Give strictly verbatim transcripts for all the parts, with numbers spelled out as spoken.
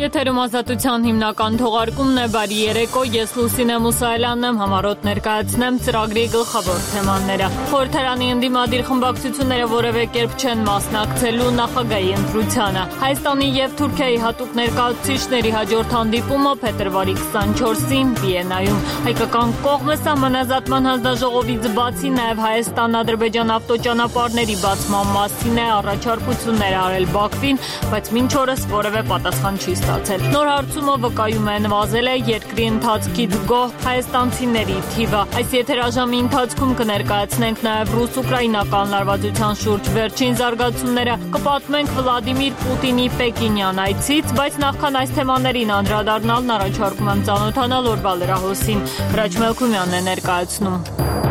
Եթերում ազատության հիմնական թողարկումն է, բարի երեկո, ես Լուսինե Մուսայելյանն եմ, համառոտ ներկայացնեմ ծրագրի գլխավոր թեմաները։ Խորհրդարանի ընդդիմադիր խմբակցությունները որևէ կերպ չեն մասնակցելու նախագահի ընտրությանը։ Հայաստանի և Թուրքիայի հատուկ ներկայացուցիչների հաջորդ հանդիպումը փետրվարի քսանչորսին Վիեննայում։ Հայկական կողմը սահմանազատման հանձնաժողովից բացի նաև Հայաստան-Ադրբեջան ավտոճանապարհների բացման մասին է առաջարկություններ արել Բաքվին, բայց մինչ օրս որևէ պատասխան չի ստացել։ Նոր հարցումը վկայում է նվազել է երկրի ընթացքից գոհ հայաստանցիների թիվը։ Այս եթերաժամի ընթացքում կներկայացնենք նաև ռուս-ուկրաինական լարվածության շուրջ վերջին զարգացումները, կպատմենք Վլադիմիր Պուտինի Պեկինյան այցից, բայց նախքան այս թեմաներին անդրադառնալն առաջարկում եմ ծանոթանալ օրվա լրահոսին։ Հրաչ Մելքումյանն է ներկայացնում։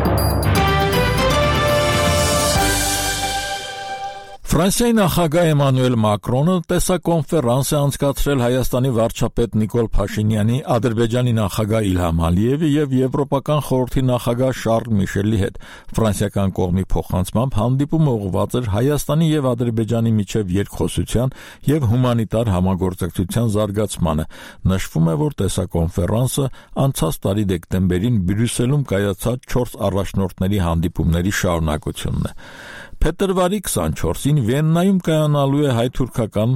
Ֆրանսիայի նախագահ Էմանուել Մակրոնը տեսակոնֆերանս է անցկացրել Հայաստանի վարչապետ Նիկոլ Փաշինյանի, Ադրբեջանի նախագահ Իլհամ Ալիևի եւ Եվրոպական խորհրդի նախագահ Շարլ Միշելի հետ։ Ֆրանսիական կողմի փոխանցմամբ հանդիպումը ուղղված էր Հայաստանի եւ Ադրբեջանի միջև երկխոսության եւ հումանիտար համագործակցության զարգացմանը։ Նշվում է, որ տեսակոնֆերանսը անցած տարի դեկտեմբերին Բրյուսելում կայացած չորս առաջնորդների հանդիպումների շարունակությունն է։ Փետրվարի քսանչորսին Վիեննայում կայանալու է հայ-թուրքական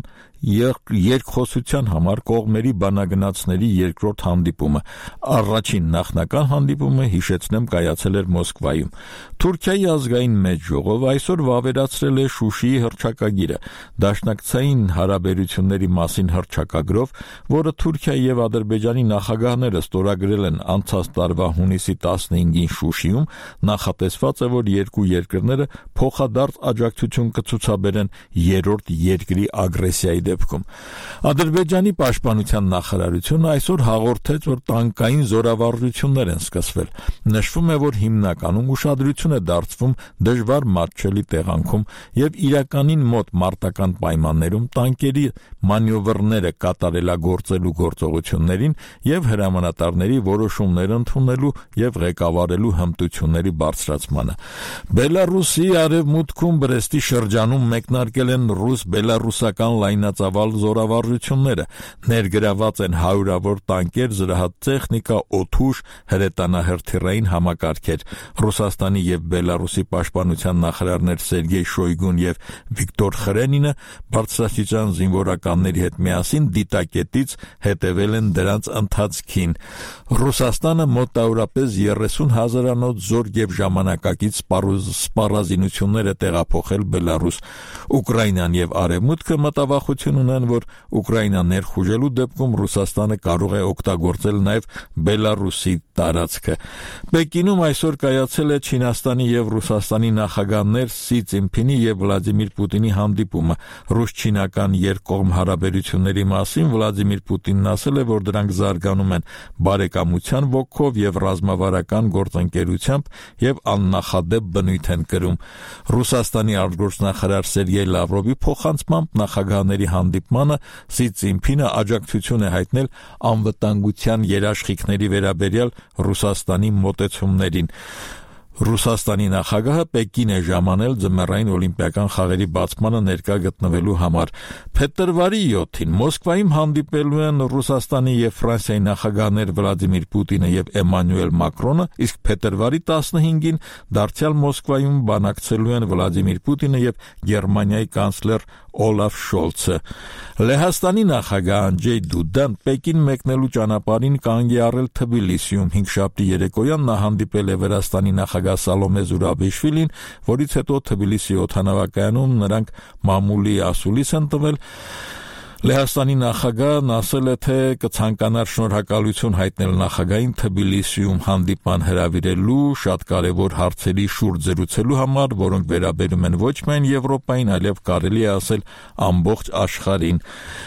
երկխոսության համար կողմերի բանագնացների երկրորդ հանդիպումը։ Առաջին նախնական հանդիպումը, հիշեցնեմ, կայացել էր Մոսկվայում։ Թուրքիայի ազգային մեծ ժողովը այսօր վավերացրել է Շուշիի հռչակագիրը, դաշնակցային հարաբերությունների մասին հռչակագրով, որը Թուրքիայի եւ Ադրբեջանի նախագահները ստորագրել են անցած տարվա հունիսի տասնհինգին Շուշիում, նախատեսված է, որ երկու երկրները փոխադարձ աջակցություն կցուցաբերեն երրորդ երկրի ագրեսիայի դեպքում։ Ադրբեջանի պաշտպանության նախարարությունը այսօր հաղորդեց, որ տանկային զորավարժություններ են սկսվել։ Նշվում է, որ հիմնականում ուշադրություն է դարձվում դժվար մատչելի տեղանքում եւ իրականին մոտ մարտական պայմաններում տանկերի մանևրները կատարելագործելու գործողություններին եւ հրամանատարների որոշումներ ընդունելու եւ ղեկավարելու հմտությունների բարձրացմանը։ Բելարուսի արևմուտքում Բրեստի շրջանում մեկնարկել են ռուս-բելարուսական լայնածավալ զորավարժությունները, ներգրաված են հարյուրավոր տանկեր, զրահատ տեխնիկա, օդուժ, հրետանահրթիռային համակարգեր։ Ռուսաստանի եւ Բելարուսի պաշտպանության նախարարներ Սերգեյ Շոյգուն եւ Վիկտոր Խրենինը բարձրաստիճան զինվորականների հետ միասին դիտակետից հետևել են դրանց ընթացքին։ Ռուսաստանը մոտավորապես երեսուն հազարանոց զորք եւ ժամանակակից սպառազինություններ է տեղափոխել Բելարուս։ Ուկրաինան եւ Արևմուտքը մտավախություն ունեն, որ Ուկրաինան ներխուժելու դեպքում Ռուսաստանը կարող է օգտագործել նաեւ Բելարուսի տարածքը։ Պեկինում այսօր կայացել է Չինաստանի եւ Ռուսաստանի նախագահներ Սի Ցզինփինի եւ Վլադիմիր Պուտինի հանդիպումը։ Ռուս-չինական երկկողմ հարաբերությունների մասին Վլադիմիր Պուտինն ասել է, որ դրանք զարգանում են բարեկամության ոգով եւ ռազմավարական գործընկերությամբ եւ աննախադեպ բնույթ են կրում։ Ռուսաստանի արտգործնախարար Սերգեյ Լավրովի փոխանցմամբ նախագահների հանդիպմանը Սի Ցզինփինը աջակցություն է հայտնել անվտանգության երաշխիքների վերաբերյալ Ռուսաստանի մոտեցումներին։ Ռուսաստանի նախագահը Պեկին է ժամանել ձմեռային օլիմպիական խաղերի բացմանը ներկա գտնվելու համար։ Փետրվարի յոթին Մոսկվայում հանդիպելու են Ռուսաստանի եւ Ֆրանսիայի նախագահներ Վլադիմիր Պուտինը եւ Էմանուել Մակրոնը, իսկ փետրվարի տասնհինգին դարձյալ Մոսկվայում բանակցելու են Վլադիմիր Պուտինը եւ Գերմանիայի կանցլեր Օլաֆ Շոլցը։ Լեհաստանի նախագահ Անդրեյ Դուդան Պեկին մեկնելու ճանապարհին կանգ է առել Թբիլիսիում։ Հինգշաբթի երեկոյան նա հանդիպել է Վրաստանի նախագահ Սալոմե Զուրաբիշվիլին, որից հետո Թբիլիսի օդանավակայանում նրանք մամուլի ասուլիս են տվել։ Լեհաստանի նախագահն ասել է, թե կցանկանար շնորհակալություն հայտնել նախագահին Թբիլիսիում հանդիպման հրավիրելու, շատ կարևոր հարցերի շուրջ զրուցելու համար, որոնք վերաբերում են ոչ միայն Եվրոպային, այլև կարելի է ասել ամբողջ աշխարհին։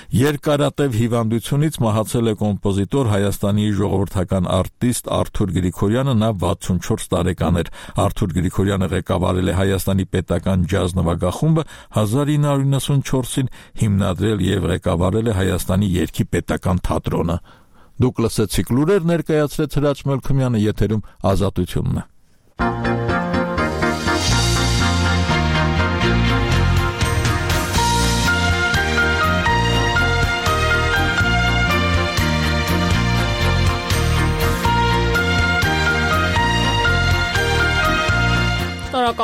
Երկարատև հիվանդությունից մահացել է կոմպոզիտոր, Հայաստանի ժողովրդական արտիստ Արթուր Գրիգորյանը, նա վաթսունչորս տարեկան էր։ Արթուր Գրիգորյանը ղեկավարել է Հայաստանի պետական ջազ նվագախումբը, հազար ինը հարյուր իննսունչորսին հիմնադրել եւ ղեկավարել է Հայաստանի երգի պետական թատրոնը։ Դուք լսեցիք լուրեր, ներկայացրեց Հրաչ Մելքումյանը, եթերում Ազատությունն է։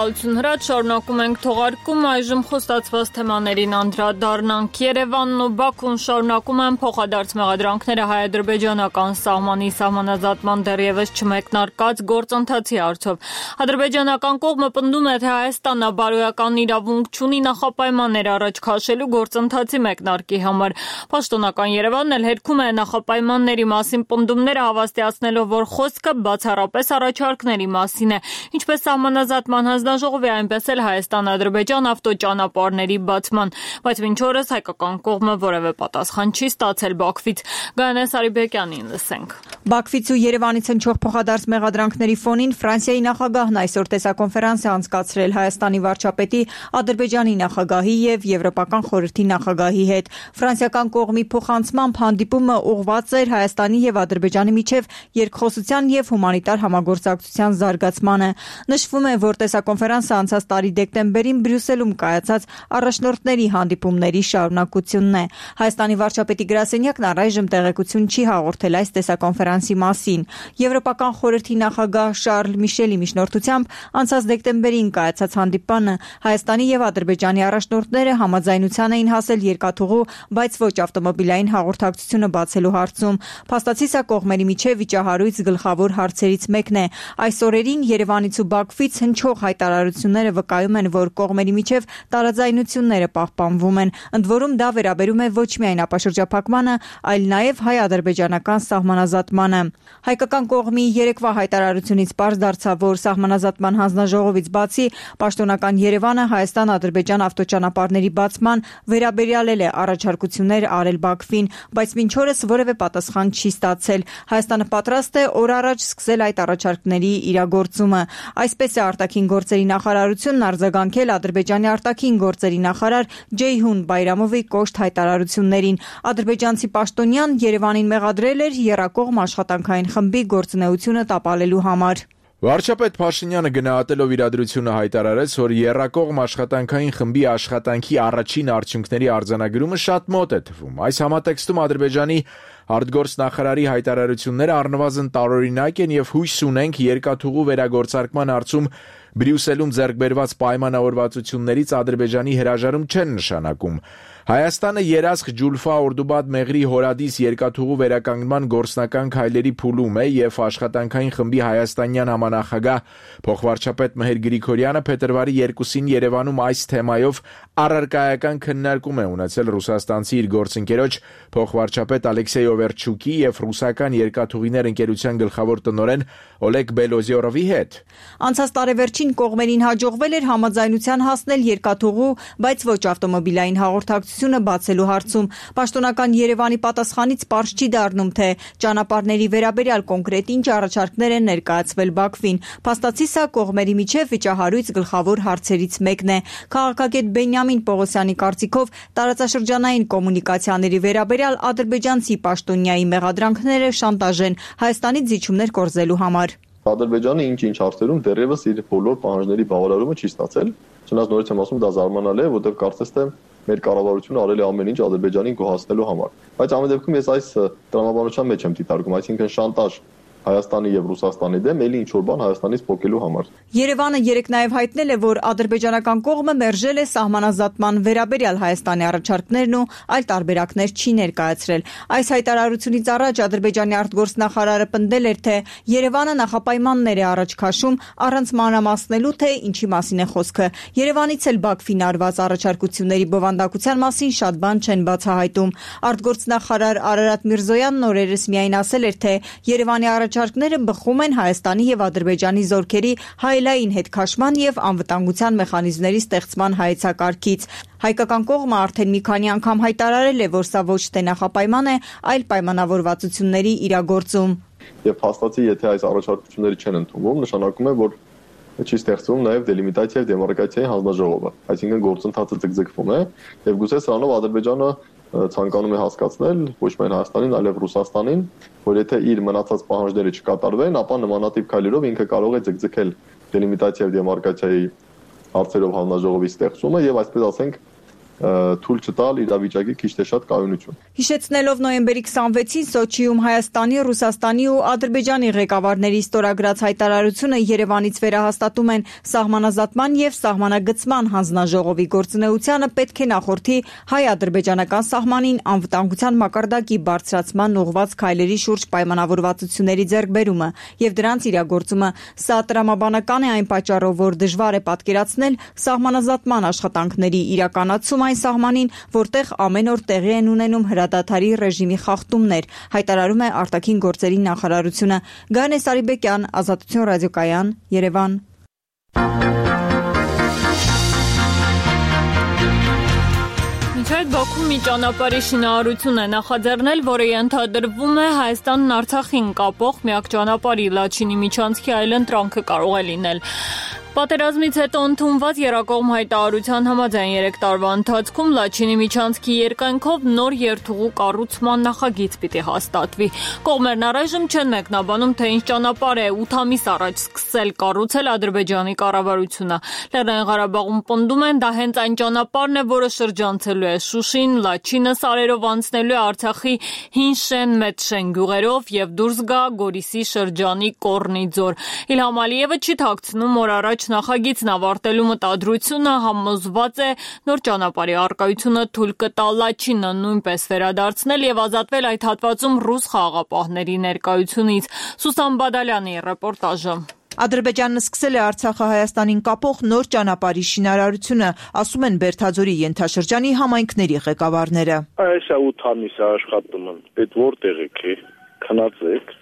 Շնորհակալություն հրաց, շարունակում ենք թողարկում, այժմ խոստացված թեմաներին անդրադառնանք։ Երևանն ու Բաքուն շարունակում են փոխադարձ մեղադրանքները հայ-ադրբեջանական սահմանի սահմանազատման դեռևս չմեկնարկած գործընթացի առթով։ Ադրբեջանական կողմը պնդում է, թե Հայաստանը բարոյական իրավունք չունի նախապայմաններ առաջ քաշելու գործընթացի մեկնարկի համար։ Պաշտոնական Երևանն էլ հերքում է նախապայմանների մասին պնդումները, հավաստիացնելով, որ խոսքը բացառապես առաջարկների մասին է, ինչպես սահմանազատման հանձնաժողովի, այնպես էլ Հայաստան-Ադրբեջան ավտոճանապարհների բացման, բայց մինչ օրս հայկական կողմը որևէ պատասխան չի ստացել Բաքվից։ Գայանե Սարիբեկյանին լսենք։ Բաքվից ու Երևանից հնչող փոխադարձ մեղադրանքների ֆոնին Ֆրանսիայի նախագահն այսօր տեսակոնֆերանս է անցկացրել Հայաստանի վարչապետի, Ադրբեջանի նախագահի եւ Եվրոպական խորհրդի նախագահի հետ։ Ֆրանսիական կողմի փոխանցմամբ հանդիպումը ուղղված էր Հայաստանի եւ Ադրբեջանի միջև երկխոսության եւ հումանիտար համագործակցության զարգացմանը։ Նշվում է, որ տեսակոնֆերանսը անցած տարի դեկտեմբերին Բրյուսելում կայացած առաջնորդների հանդիպումների շարունակությունն է։ Հայաստանի վարչապետի գրասենյակն առայժմ տեղեկություն չի հաղորդել այս տեսակոնֆերանսի մասին։ Եվրոպական խորհրդի նախագահ Շարլ Միշելի միջնորդությամբ անցած դեկտեմբերին կայացած հանդիպանը Հայաստանի եւ Ադրբեջանի առաջնորդները համաձայնության էին հասել երկաթուղու, բայց ոչ ավտոմոբիլային հաղորդակցությունը բացելու հարցում։ Փաստացի սա կողմերի միջև վիճահարույց գլխավոր հարցերից մեկն է։ Այս օրերին Երևանից ու Բաքվից հնչող հայտարարությունները վկայում են, որ կողմերի միջև տարաձայնությունները պահպանվում են։ Ընդ որում դա վերաբերում է ոչ միայն ապաշրջափակմանը, այլ նաև հայ-ադրբեջանական սահմանազատմանը։ Հայկական կողմի երեկվա հայտարարությունից պարզ դարձավ, որ սահմանազատման հանձնաժողովից բացի պաշտոնական Երևանը Հայաստան-Ադրբեջան ավտոճանապարհների բացման վերաբերյալ է առաջարկություններ արել Բաքվին, բայց մինչ օրս որևէ պատասխան չի ստացել։ Հայաստանը պատրաստ է օր առաջ սկսել այդ առաջարկների իրագործումը։ Այսպես է արտաքին գործերի նախարարությունն արձագանքել Ադրբեջանի արտաքին գործերի նախարար Ջեյհուն Բայրամովի կոշտ հայտարարություններին։ Ադրբեջանցի պաշտոնյան Երևանին մեղադրել էր եռակողմ աշխատանքային խմբի գործունեությունը տապալելու համար։ Վարչապետ Փաշինյանը գնահատելով իրադրությունը հայտարարեց, որ եռակողմ աշխատանքային խմբի աշխատանքի առաջին արդյունքների արձանագրումը շատ մոտ է թվում։ Այս համատեքստում Ադրբեջանի արտգործնախարարի հայտարարությունները առնվազն տարօրինակ են եւ հույս ունենք երկաթուղու վերագործարկման հարցում Բրյուսելում ձեռք բերված պայմանավորվածություններից Ադրբեջանի հրաժարում չեն նշանակում։ Հայաստանը երասխ Ջուլֆա Օրդուբադ Մեղրի հորադիս երկաթուղու վերականգնման գործնական քայլերի փուլում է եւ աշխատանքային խմբի հայաստանյան համանախագահ փոխվարչապետ Մհեր Գրիգորյանը փետրվարի երկուսին Երևանում այս թեմայով առարկայական քննարկում է ունեցել ռուսաստանցի իր գործընկերոջ փոխվարչապետ Ալեքսեյ Օվերչուկի եւ ռուսական երկաթուղիներ ընկերության գլխավոր տնօրեն Օլեգ Բելոզյորովի հետ։ Անցած տարեվերջին կողմերին հաջողվել էր համաձայնության հասնել երկաթուղու, բայց ոչ ավտոմոբիլային հաղորդակցությունը բացելու հարցում։ Պաշտոնական Երևանի պատասխանից պարզ չի դառնում, թե ճանապարհների վերաբերյալ կոնկրետ ինչ առաջարկներ են ներկայացվել Բաքվին։ Փաստացի սա կողմերի միջև վիճահարույց գլխավոր հարցերից մեկն է։ Քաղաքագետ Բենյամին Պողոսյանի կարծիքով տարածաշրջանային կոմունիկացիաների վերաբերյալ ադրբեջանցի պաշտոնյայի մեղադրանքները շանտաժ են Հայաստանից զիջումներ կորզելու համար։ Ադրբեջանը ինչ-ինչ հարցերում դեռևս իր բոլոր պահանջների բավարարումը չի ստացել։ Չնայած նորից եմ ասում, դա զարմանալի է, որտեղ կարծես թե մեր կառավարությունը արել է ամեն ինչ Ադրբեջանին գոհացնելու համար։ Բայց ամեն դեպքում ես այս տրամաբանության մեջ եմ դիտարկում, այսինքն շանտաժ Հայաստանի եւ Ռուսաստանի դեմ էլի ինչ-որ բան Հայաստանից փոխելու համար։ Երևանը երեք նաև հայտնել է, որ ադրբեջանական կողմը մերժել է սահմանազատման վերաբերյալ Հայաստանի առաջարկներն ու այլ տարբերակներ չի ներկայացրել։ Այս հայտարարությունից առաջ Ադրբեջանի արտգործնախարարը պնդել էր, թե Երևանը նախապայմաններ է առաջ քաշում առանց մանրամասնելու, թե ինչի մասին է խոսքը։ Երևանից էլ Բաքվին արված առաջարկությունների բովանդակության մասին շատ բան չեն բացահայտում։ Արտգործնախարար Արարատ Միրզոյանն օրերս միայն ասել էր, թե Երևանի Առաջարկները բխում են Հայաստանի եւ Ադրբեջանի զորքերի հայելային հետքաշման եւ անվտանգության մեխանիզմների ստեղծման հայեցակարգից։ Հայկական կողմը արդեն մի քանի անգամ հայտարարել է, որ սա ոչ թե նախապայման է, այլ պայմանավորվածությունների իրագործում։ Եվ փաստացի, եթե այս առաջարկությունները չեն ընդունվում, նշանակում է, որ չի ստեղծվում նաև դելիմիտացիա եւ դեմարկրատիայի հանձնաժողովը, այսինքն գործընթացը ձգձգվում է եւ գուցե սրանով Ադրբեջանը ցանկանում է հասկացնել ոչ միայն Հայաստանին, այլև Ռուսաստանին, որ եթե իր մնացած պահանջները չկատարվեն, ապա նմանատիպ քայլերով ինքը կարող է ձգձգել դելիմիտացիա եւ դեմարկրատիայի հարցերով հանձնաժողովի ստեղծումը եւ այսպես ասենք թույլ չտալ իրավիճակի քիչ թե շատ կայունություն։ Հիշեցնելով նոյեմբերի քսանվեցին Սոչիում Հայաստանի, Ռուսաստանի ու Ադրբեջանի ղեկավարների ստորագրած հայտարարությունը Երևանից վերահաստատում են սահմանազատման եւ սահմանագծման հանձնաժողովի գործունեությանը պետք է նախորդի հայ-ադրբեջանական սահմանին անվտանգության մակարդակի բարձրացման ուղղված քայլերի շուրջ պայմանավորվածությունների ձեռքբերումը եւ դրանց իրագործումը։ Սա տրամաբանական է այն պատճառով, որ դժվար է պատկերացնել սահմանազատման աշխատանքների իրականացում այն սահմանին, որտեղ ամեն օր տեղի են ունենում հրադադարի ռեժիմի խախտումներ, հայտարարում է արտաքին գործերի նախարարությունը։ Գայանե Սարիբեկյան, Ազատություն ռադիոկայան, Երևան։ Մինչև Բաքու մի ճանապարհի շինարարություն է նախաձեռնել, որը ենթադրվում է Հայաստանն Արցախին կապող միակ ճանապարհի Լաչինի միջանցքի այլընտրանքը կարող է լինել։ Պատերազմից հետո ընդունված երկկողմ հայտարարության համաձայն երեք տարվա ընթացքում Լաչինի միջանցքի երկայնքով նոր երթուղու կառուցման նախագիծ պիտի հաստատվի։ Կողմերն առայժմ չեն մեկնաբանում, թե ինչ ճանապարհ է ութ ամիս առաջ սկսել կառուցել Ադրբեջանի կառավարությունը։ Լեռնային Ղարաբաղում պնդում են, դա հենց այն ճանապարհն է, որը շրջանցելու է Շուշին, Լաչինը սարերով անցնելու է Արցախի Հին Շեն, Մեծ Շեն գյուղերով եւ դուրս գա Գորիսի շրջանի Կոռնի ձոր։ Իլհամ Ալիևը չի թաքցնում, որ առաջ նախագիծն ավարտելու մտադրությունը համոզված է նոր ճանապարհի առկայությունը թույլ կտա Լաչինը նույնպես վերադարձնել եւ ազատվել այդ հատվածում ռուս խաղաղապահների ներկայությունից։ Սուսան Բադալյանի ռեպորտաժը։ Ադրբեջանն սկսել է Արցախը Հայաստանին կապող նոր ճանապարհի շինարարությունը, ասում են Բերթաձորի ենթաշրջանի համայնքների ղեկավարները։ Այս ութ ամիս է աշխատում են, այդ որտեղ եք, քնածեք։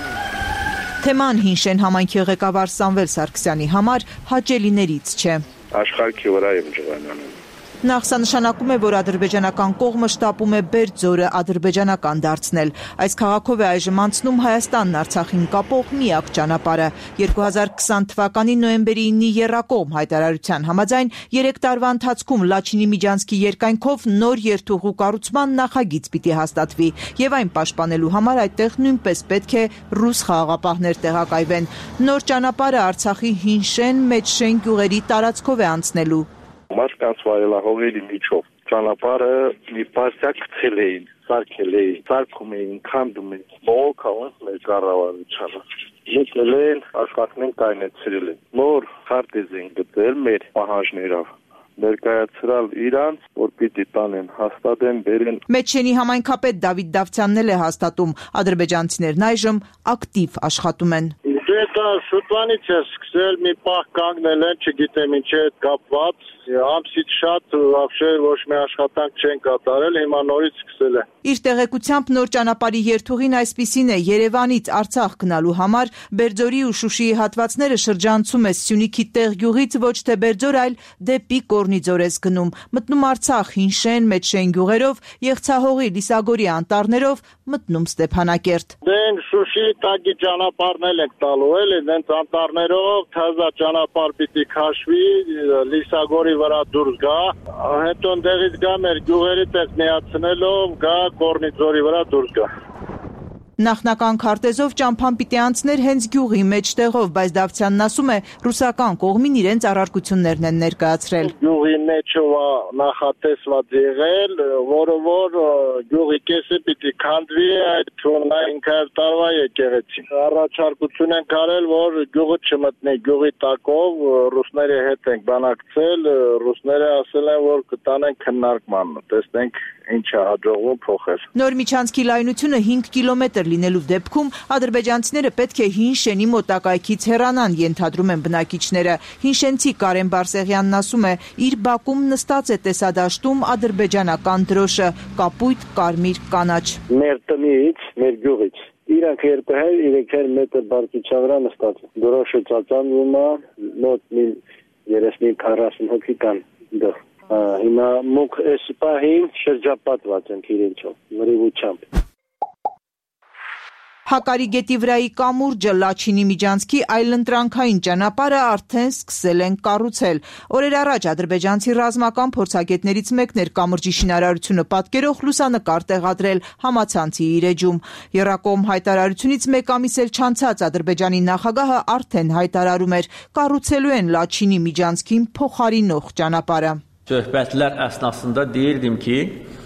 Թեման Հին Շեն համայնքի ղեկավար Սամվել Սարգսյանի համար հաճելիներից չէ։ Աշխարհի վրա եմ ջղանանում։ Նախ սա նշանակում է, որ ադրբեջանական կողմը շտապում է Բերձորը ադրբեջանական դարձնել։ Այս քաղաքով է այժմ անցնում Հայաստանն Արցախին կապող միակ ճանապարհը։ երկու հազար քսան թվականի նոյեմբերի ինի եռակողմ հայտարարության համաձայն երեք տարվա ընթացքում Լաչինի միջանցքի երկայնքով նոր երթուղու կառուցման նախագիծ պիտի հաստատվի եւ այն պաշտպանելու համար այդտեղ նույնպես պետք է ռուս խաղաղապահներ տեղակայվեն։ Նոր ճանապարհը Արցախի Հին Շեն, Մեծ Շեն գյուղերի տարածքով է անցնելու։ Մարդկանց վայելահողերի միջով ճանապարհը մի պարտիա գցել էին, սարքել էին, սարքում էին, քանդում էին, բողոքավանց մեր կառավարությանը։ Եկել են, աշխատանքն կայնեցրել են։ Նոր քարտեզ են գտել մեր պահանջներով։ Ներկայացրալ իրանց, որ պիտի տանեն, հաստատեն, բերեն։ Մեծ-Շենի համայնքապետ Դավիթ Դավթյանն է հաստատում, ադրբեջանցիներն այժմ ակտիվ աշխատում են։ Դա շուտվանից է սկսել, մի պահ կանգնել են, չգիտեմ ինչ է կապված, ամսից շատ вообще ոչ մի աշխատանք չեն կատարել, հիմա նորից սկսել է։ Իր տեղեկությամբ նոր ճանապարհի երթուղին այսպիսին է Երևանից Արցախ գնալու համար Բերձորի ու Շուշիի հատվածները շրջանցում է Սյունիքի տեղ գյուղից ոչ թե Բերձոր, այլ դեպի Կոռնի ձոր է գնում, մտնում Արցախ Հին Շեն, Մեծ Շեն գյուղերով, Եղցահողի, Լիսագորի անտառներով, մտնում Ստեփանակերտ։ Դեն Շուշիի տակի ճանապարհն ենք տալու, էլի, դենց անտառներով թազա ճանապարհ պիտի քաշվի, Լիսագորի վրա դուրս գա, հետո ընդեղից գա մեր գյուղերից էս միացնելով գա Կոռնի ձորի վրա դուրս գա։ Նախնական քարտեզով ճամփան պիտի անցներ հենց գյուղի մեջտեղով, բայց Դավթյանն ասում է, ռուսական կողմին իրենց առարկություններն են ներկայացրել։ Գյուղի մեջով նախատեսված եղել, որը որ գյուղի կեսը պիտի քանդվի, այդ թողնա ինքը տարվա եկեղեցին։ Առաջարկություն են կարել, որ գյուղը չմտնի գյուղի տակով, ռուսների հետ ենք բանակցել, ռուսները ասել են, որ կտանեն քննարկման, տեսնենք ինչ է հաջողվում փոխել։ Նոր միջանցքի լայնությունը հինգ կիլոմետր լինելու դեպքում ադրբեջանցիները պետք է Հին Շենի մոտակայքից հեռանան, ենթադրում են բնակիչները։ Հինշենցի Կարեն Բարսեղյանն ասում է, իր բակում նստած է տեսադաշտում ադրբեջանական դրոշը, կապույտ, կարմիր, կանաչ։ Մեր տնից, մեր գյուղից իրանք երկու հեր, երեք մետր բարձրության վրա նստած։ Դրոշը ծածանվում է, մոտ երեսուն քառասուն հոգի կան դեռ։ Հիմա մուկ էս պահին շրջապատված ենք իրենցով, մրիվությամբ։ Հակարի գետի վրայի կամուրջը Լաչինի միջանցքի այլընտրանքային ճանապարհը արդեն սկսել են կառուցել։ Օրեր առաջ ադրբեջանցի ռազմական փորձագետներից մեկն էր կամրջի շինարարությունը պատկերող լուսանկար տեղադրել համացանցի իր էջում։ Եռակողմ հայտարարությունից մեկ ամիս էլ չանցած Ադրբեջանի նախագահը արդեն հայտարարում էր՝ կառուցելու են Լաչինի միջանցքին փոխարինող ճանապարհը։ Söhbətlər əsnasında deyirdim ki,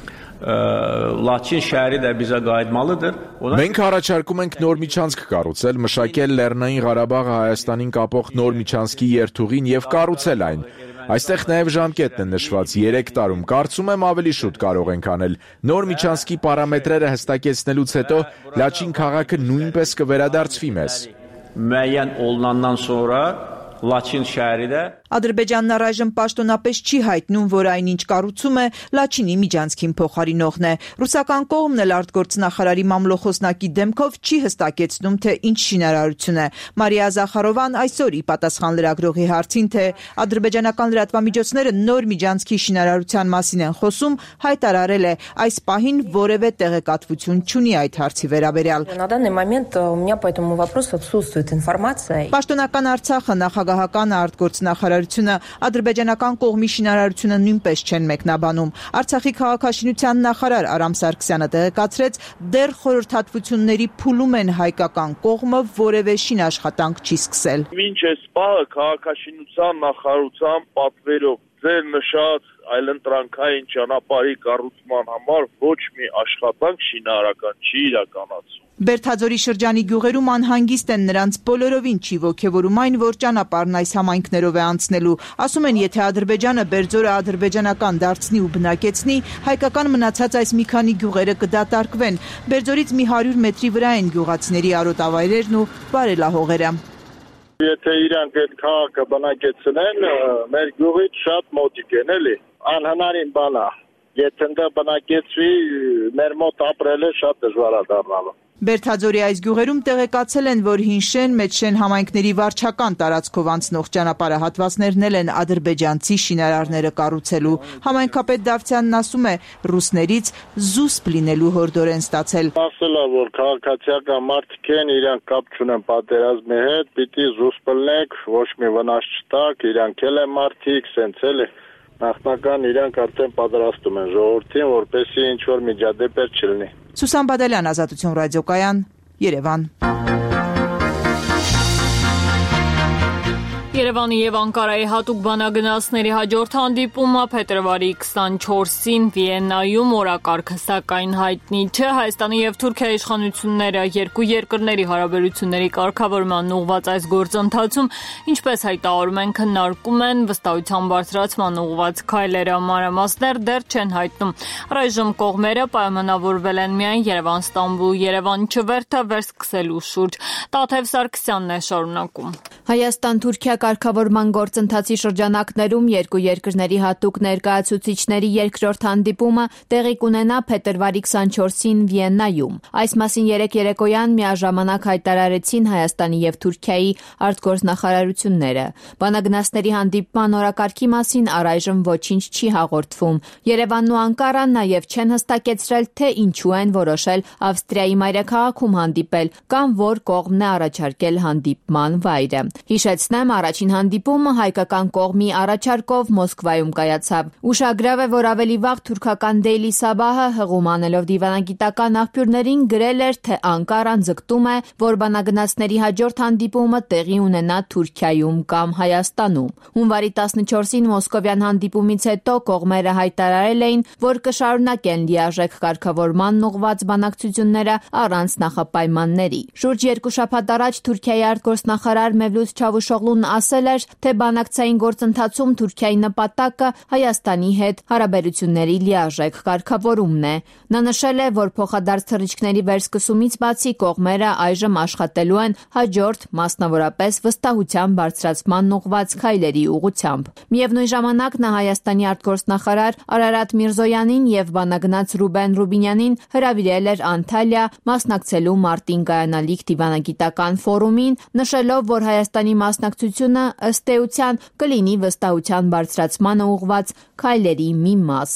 Լաչին şəhəri də bizə qayıtmalıdır. Մենք առաջարկում ենք նոր միջանցք կառուցել, մշակել Լեռնային Ղարաբաղը Հայաստանին կապող նոր միջանցքի երթուղին եւ կառուցել այն։ Այստեղ նաև ժամկետն է նշված երեք տարում, կարծում եմ ավելի շուտ կարող ենք անել։ Նոր միջանցքի պարամետրերը հստակեցնելուց հետո Լաչին քաղաքը նույնպես կվերադարձվի մեզ։ Müəyyən olunandan sonra Լաչին şəhəri də Ադրբեջանն առայժմ պաշտոնապես չի հայտնում, որ այնինչ կառուցում է Լաչինի միջանցքին փոխարինողն է։ Ռուսական կողմն էլ արտգործնախարարի մամլոխոսնակի դեմքով չի հստակեցնում, թե ինչ շինարարություն է։ Մարիա Զախարովան այսօր ի պատասխան լրագրողի հարցին, թե ադրբեջանական լրատվամիջոցները նոր միջանցքի շինարարության մասին են խոսում, հայտարարել է այս պահին որևէ տեղեկատվություն չունի այդ հարցի վերաբերյալ։ На данный момент у меня по этому вопросу отсутствует информация. Պաշտոնական Արցախը նախագահական արտգործնախարար Ադրբեջանական կողմի շինարարությունը նույնպես չեն մեկնաբանում։ Արցախի քաղաքաշինության նախարար Արամ Սարգսյանը տեղեկացրեց, դեռ խորհրդատվությունների փուլում են հայկական կողմը որևէ շինաշխատանք չի սկսել։ Մինչ այս պահը քաղաքաշինության նախարարության պատվերով ձեր նշած այլընտրանքային ճանապարհի կառուցման համար ոչ մի աշխատանք շինարարական չի իրականացվում։ Բերդաձորի շրջանի գյուղերում անհանգիստ են, նրանց բոլորովին չի ոգևորում այն, որ ճանապարհն այս համայնքներով է անցնելու։ Ասում են, եթե Ադրբեջանը Բերձորը ադրբեջանական դարձնի ու բնակեցնի, հայկական մնացած այս մի քանի գյուղերը կդատարկվեն։ Բերձորից մի հարյուր մետրի վրա են գյուղացիների արոտավայրերն ու բարելահողերը։ Եթե իրանք այդ քաղաքը բնակեցնեն, մեր գյուղից շատ մոտիկ են, էլի։ Անհնարին բան է։ Եթե ընդ բնակեցվի, մեր մոտ ապրելը շատ դժվար է դառնալու։ Բերդաձորի այս գյուղերում տեղեկացել են, որ Հինշեն, Մեջշեն համայնքների վարչական տարածքով անցնող ճանապարհը հատվածներն են ադրբեջանցի շինարարները կառուցելու։ Համայնքապետ Դավթյանն ասում է, ռուսներից զուսպ լինելու հորդորեն ստացել։ Ասել է, որ քաղաքացիական մարդիկ են, իրանք կապ չունեն պատերազմի հետ, պիտի զուսպ լինեք, ոչ մի վնաս չտաք, իրանք էլ են մարդիկ, սենց էլ է։ Նախնական իրանք արդեն պատրաստում են ժողովրդին, որպեսզի ինչ որ միջադեպեր չլինի։ Սուսան Բադալյան, Ազատություն ռադիոկայան, Երևան։ Երևանի եւ Անկարայի հատուկ բանագնացների հաջորդ հանդիպումը փետրվարի քսանչորսին Վիեննայում օրակարգը սակայն հայտնի չէ։ Հայաստանի եւ Թուրքիայի իշխանությունները երկու երկրների հարաբերությունների կարգավորման ուղղված այս գործընթացում, ինչպես հայտարարում են, քննարկում են վստահության բարձրացման ուղղված քայլերը, մանրամասներ դեռ չեն հայտնում։ Առայժմ կողմերը պայմանավորվել են միայն Երևան-Ստամբուլ, Երևան-Չվերթը վերսկսելու շուրջ։ Տաթև Սարգսյանն է շարունակում։ Հայաստան-Թուրքիա կարգավորման գործընթացի շրջանակներում երկու երկրների հատուկ ներկայացուցիչների երկրորդ հանդիպումը տեղի կունենա փետրվարի քսանչորսին Վիեննայում։ Այս մասին երեկ երեկոյան միաժամանակ հայտարարեցին Հայաստանի եւ Թուրքիայի արտգործնախարարությունները։ Բանագնացների հանդիպման օրակարգի մասին առայժմ ոչինչ չի հաղորդվում։ Երևանն ու Անկարան նաեւ չեն հստակեցրել, թե ինչու են որոշել Ավստրիայի մայրաքաղաքում հանդիպել կամ որ կողմն է առաջարկել հանդիպման վայրը։ Հիշեցնեմ, առաջին հանդիպումը հայկական կողմի առաջարկով Մոսկվայում կայացավ։ Ուշագրավ է, որ ավելի վաղ թուրքական Daily Sabah-ը հղում անելով դիվանագիտական աղբյուրներին գրել էր, թե Անկարան ձգտում է, որ բանագնացների հաջորդ հանդիպումը տեղի ունենա Թուրքիայում կամ Հայաստանում։ Հունվարի տասնչորսին մոսկովյան հանդիպումից հետո կողմերը հայտարարել էին, որ կշարունակեն լիարժեք կարգավորման ուղղված բանակցությունները առանց նախապայմանների։ Շուրջ երկու շաբաթ առաջ Թուրքիայի արտգործնախարար Մևլութ Չավուշօղլուն ասել էր, թե բանակցային գործընթացում Թուրքիայի նպատակը Հայաստանի հետ հարաբերությունների լիարժեք կարգավորումն է։ Նա նշել է, որ փոխադարձ թռիչքների վերսկսումից բացի կողմերը այժմ աշխատելու են հաջորդ, մասնավորապես վստահության բարձրացման ուղղված քայլերի ուղղությամբ։ Միևնույն ժամանակ նա Հայաստանի արտգործնախարար Արարատ Միրզոյանին եւ բանագնաց Ռուբեն Ռուբինյանին հրավիրել էր Անտալիա մասնակցելու մարտին կայանալիք դիվանագիտական ֆորումին, նշելով, որ Հայաստանի մասնակցությունը ըստ էության կլինի վստահության բարձրացմանը ուղղված քայլերի մի մասը։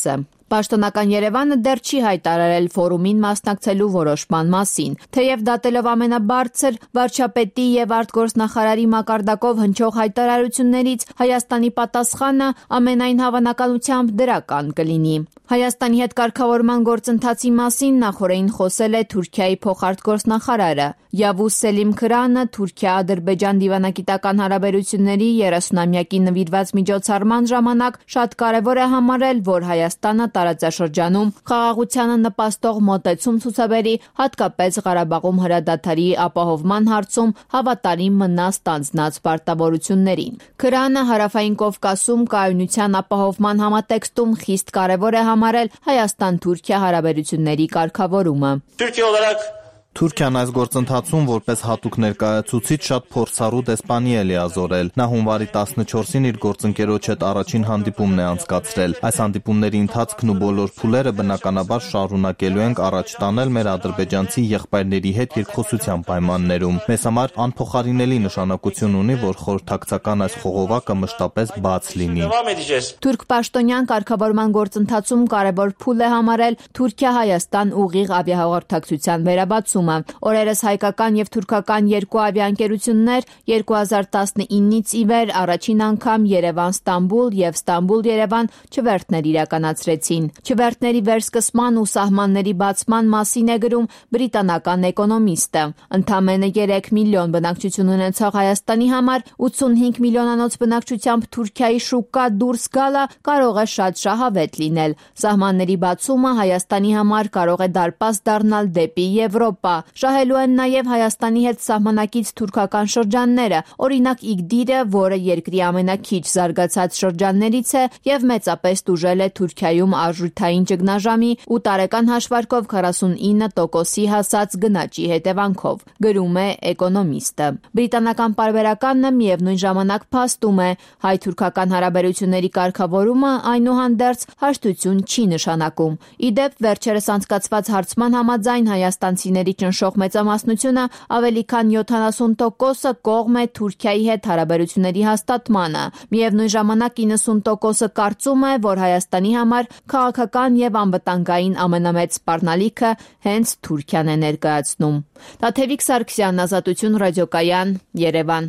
Պաշտոնական Երևանը դեռ չի հայտարարել ֆորումին մասնակցելու որոշման մասին, թեև դատելով ամենաբարձր վարչապետի եւ արտգործնախարարի մակարդակով հնչող հայտարարություններից Հայաստանի պատասխանը ամենայն հավանականությամբ դրական կլինի։ Հայաստանի հետ կարգավորման գործընթացի մասին նախորդին խոսել է Թուրքիայի փոխարտգործնախարարը։ Yavuz Selim Kırana Թուրքիա-Ադրբեջան դիվանագիտական հարաբերությունների երեսունամյակի նվիրված միջոցառման ժամանակ շատ կարևոր է համարել, որ Հայաստանը տարածաշրջանում խաղաղությանը նպաստող մոտեցում ցուցաբերի, հատկապես Ղարաբաղում հրադադարի ապահովման հարցում հավատարիմ մնա ստանձնած պարտավորություններին։ Kırana Հարավային Կովկասում կայունության ապահովման համատեքստում խիստ կարևոր է համարել Հայաստան-Թուրքիա հարաբերությունների կարգավորումը։ Թուրքիան այս գործընթացում որպես հատուկ ներկայացուցիչ շատ փորձառու դեսպանի է լիազորել։ Նա հունվարի տասնչորսին իր գործընկերոջ հետ առաջին հանդիպումն է անցկացրել։ Այս հանդիպումների ընթացքն ու բոլոր փուլերը բնականաբար շարունակելու ենք առաջ տանել մեր ադրբեջանցի եղբայրների հետ երկխոսության պայմաններում։ Մեզ համար անփոխարինելի նշանակություն ունի, որ խորհրդակցական այս խողովակը մշտապես բաց լինի։ Թուրք պաշտոնյան կարգավորման գործընթացում կարևոր փուլ է համարել Թուրքիա-Հայաստան ուղիղ ավիահաղորդակցության վերաբացումը։ Օրերս հայկական եւ թուրքական երկու ավիաընկերություններ երկու հազար տասնինից ի վեր առաջին անգամ Երևան-Ստամբուլ եւ Ստամբուլ-Երևան չվերթներ իրականացրեցին։ Չվերթների վերսկսման ու սահմանների բացման մասին է գրում բրիտանական էկոնոմիստը։ Ընդամենը երեք միլիոն բնակչություն ունեցող Հայաստանի համար ութսունհինգ միլիոնանոց բնակչությամբ Թուրքիայի շուկա դուրս գալը կարող է շատ շահավետ լինել։ Սահմանների բացումը Հայաստանի համար կարող է դարպաս դառնալ դեպի Եվրոպա։ Շահելու են նաև Հայաստանի հետ սահմանակից թուրքական շրջանները, օրինակ Իգդիրը, որը երկրի ամենաքիչ զարգացած շրջաններից է եւ մեծապես տուժել է Թուրքիայում արժութային ճգնաժամի ու տարեկան հաշվարկով քառասունինը տոկոսի հասած գնաճի հետևանքով, գրում է էկոնոմիստը։ Բրիտանական պարբերականը միևնույն ժամանակ փաստում է, հայ-թուրքական հարաբերությունների կարգավորումը այնուհանդերձ հաշտություն չի նշանակում։ Իդեպ վերջերս անցկացված հարցման համաձայն հայաստանցիների ճնշող մեծամասնությունը ավելի քան յոթանասուն տոկոսը կողմ է Թուրքիայի հետ հարաբերությունների հաստատմանը։ Միևնույն ժամանակ իննսուն տոկոսը կարծում է, որ Հայաստանի համար քաղաքական եւ անվտանգային ամենամեծ սպառնալիքը հենց Թուրքիան է ներկայացնում։ Տաթևիկ Սարգսյան, Ազատություն ռադիոկայան, Երևան։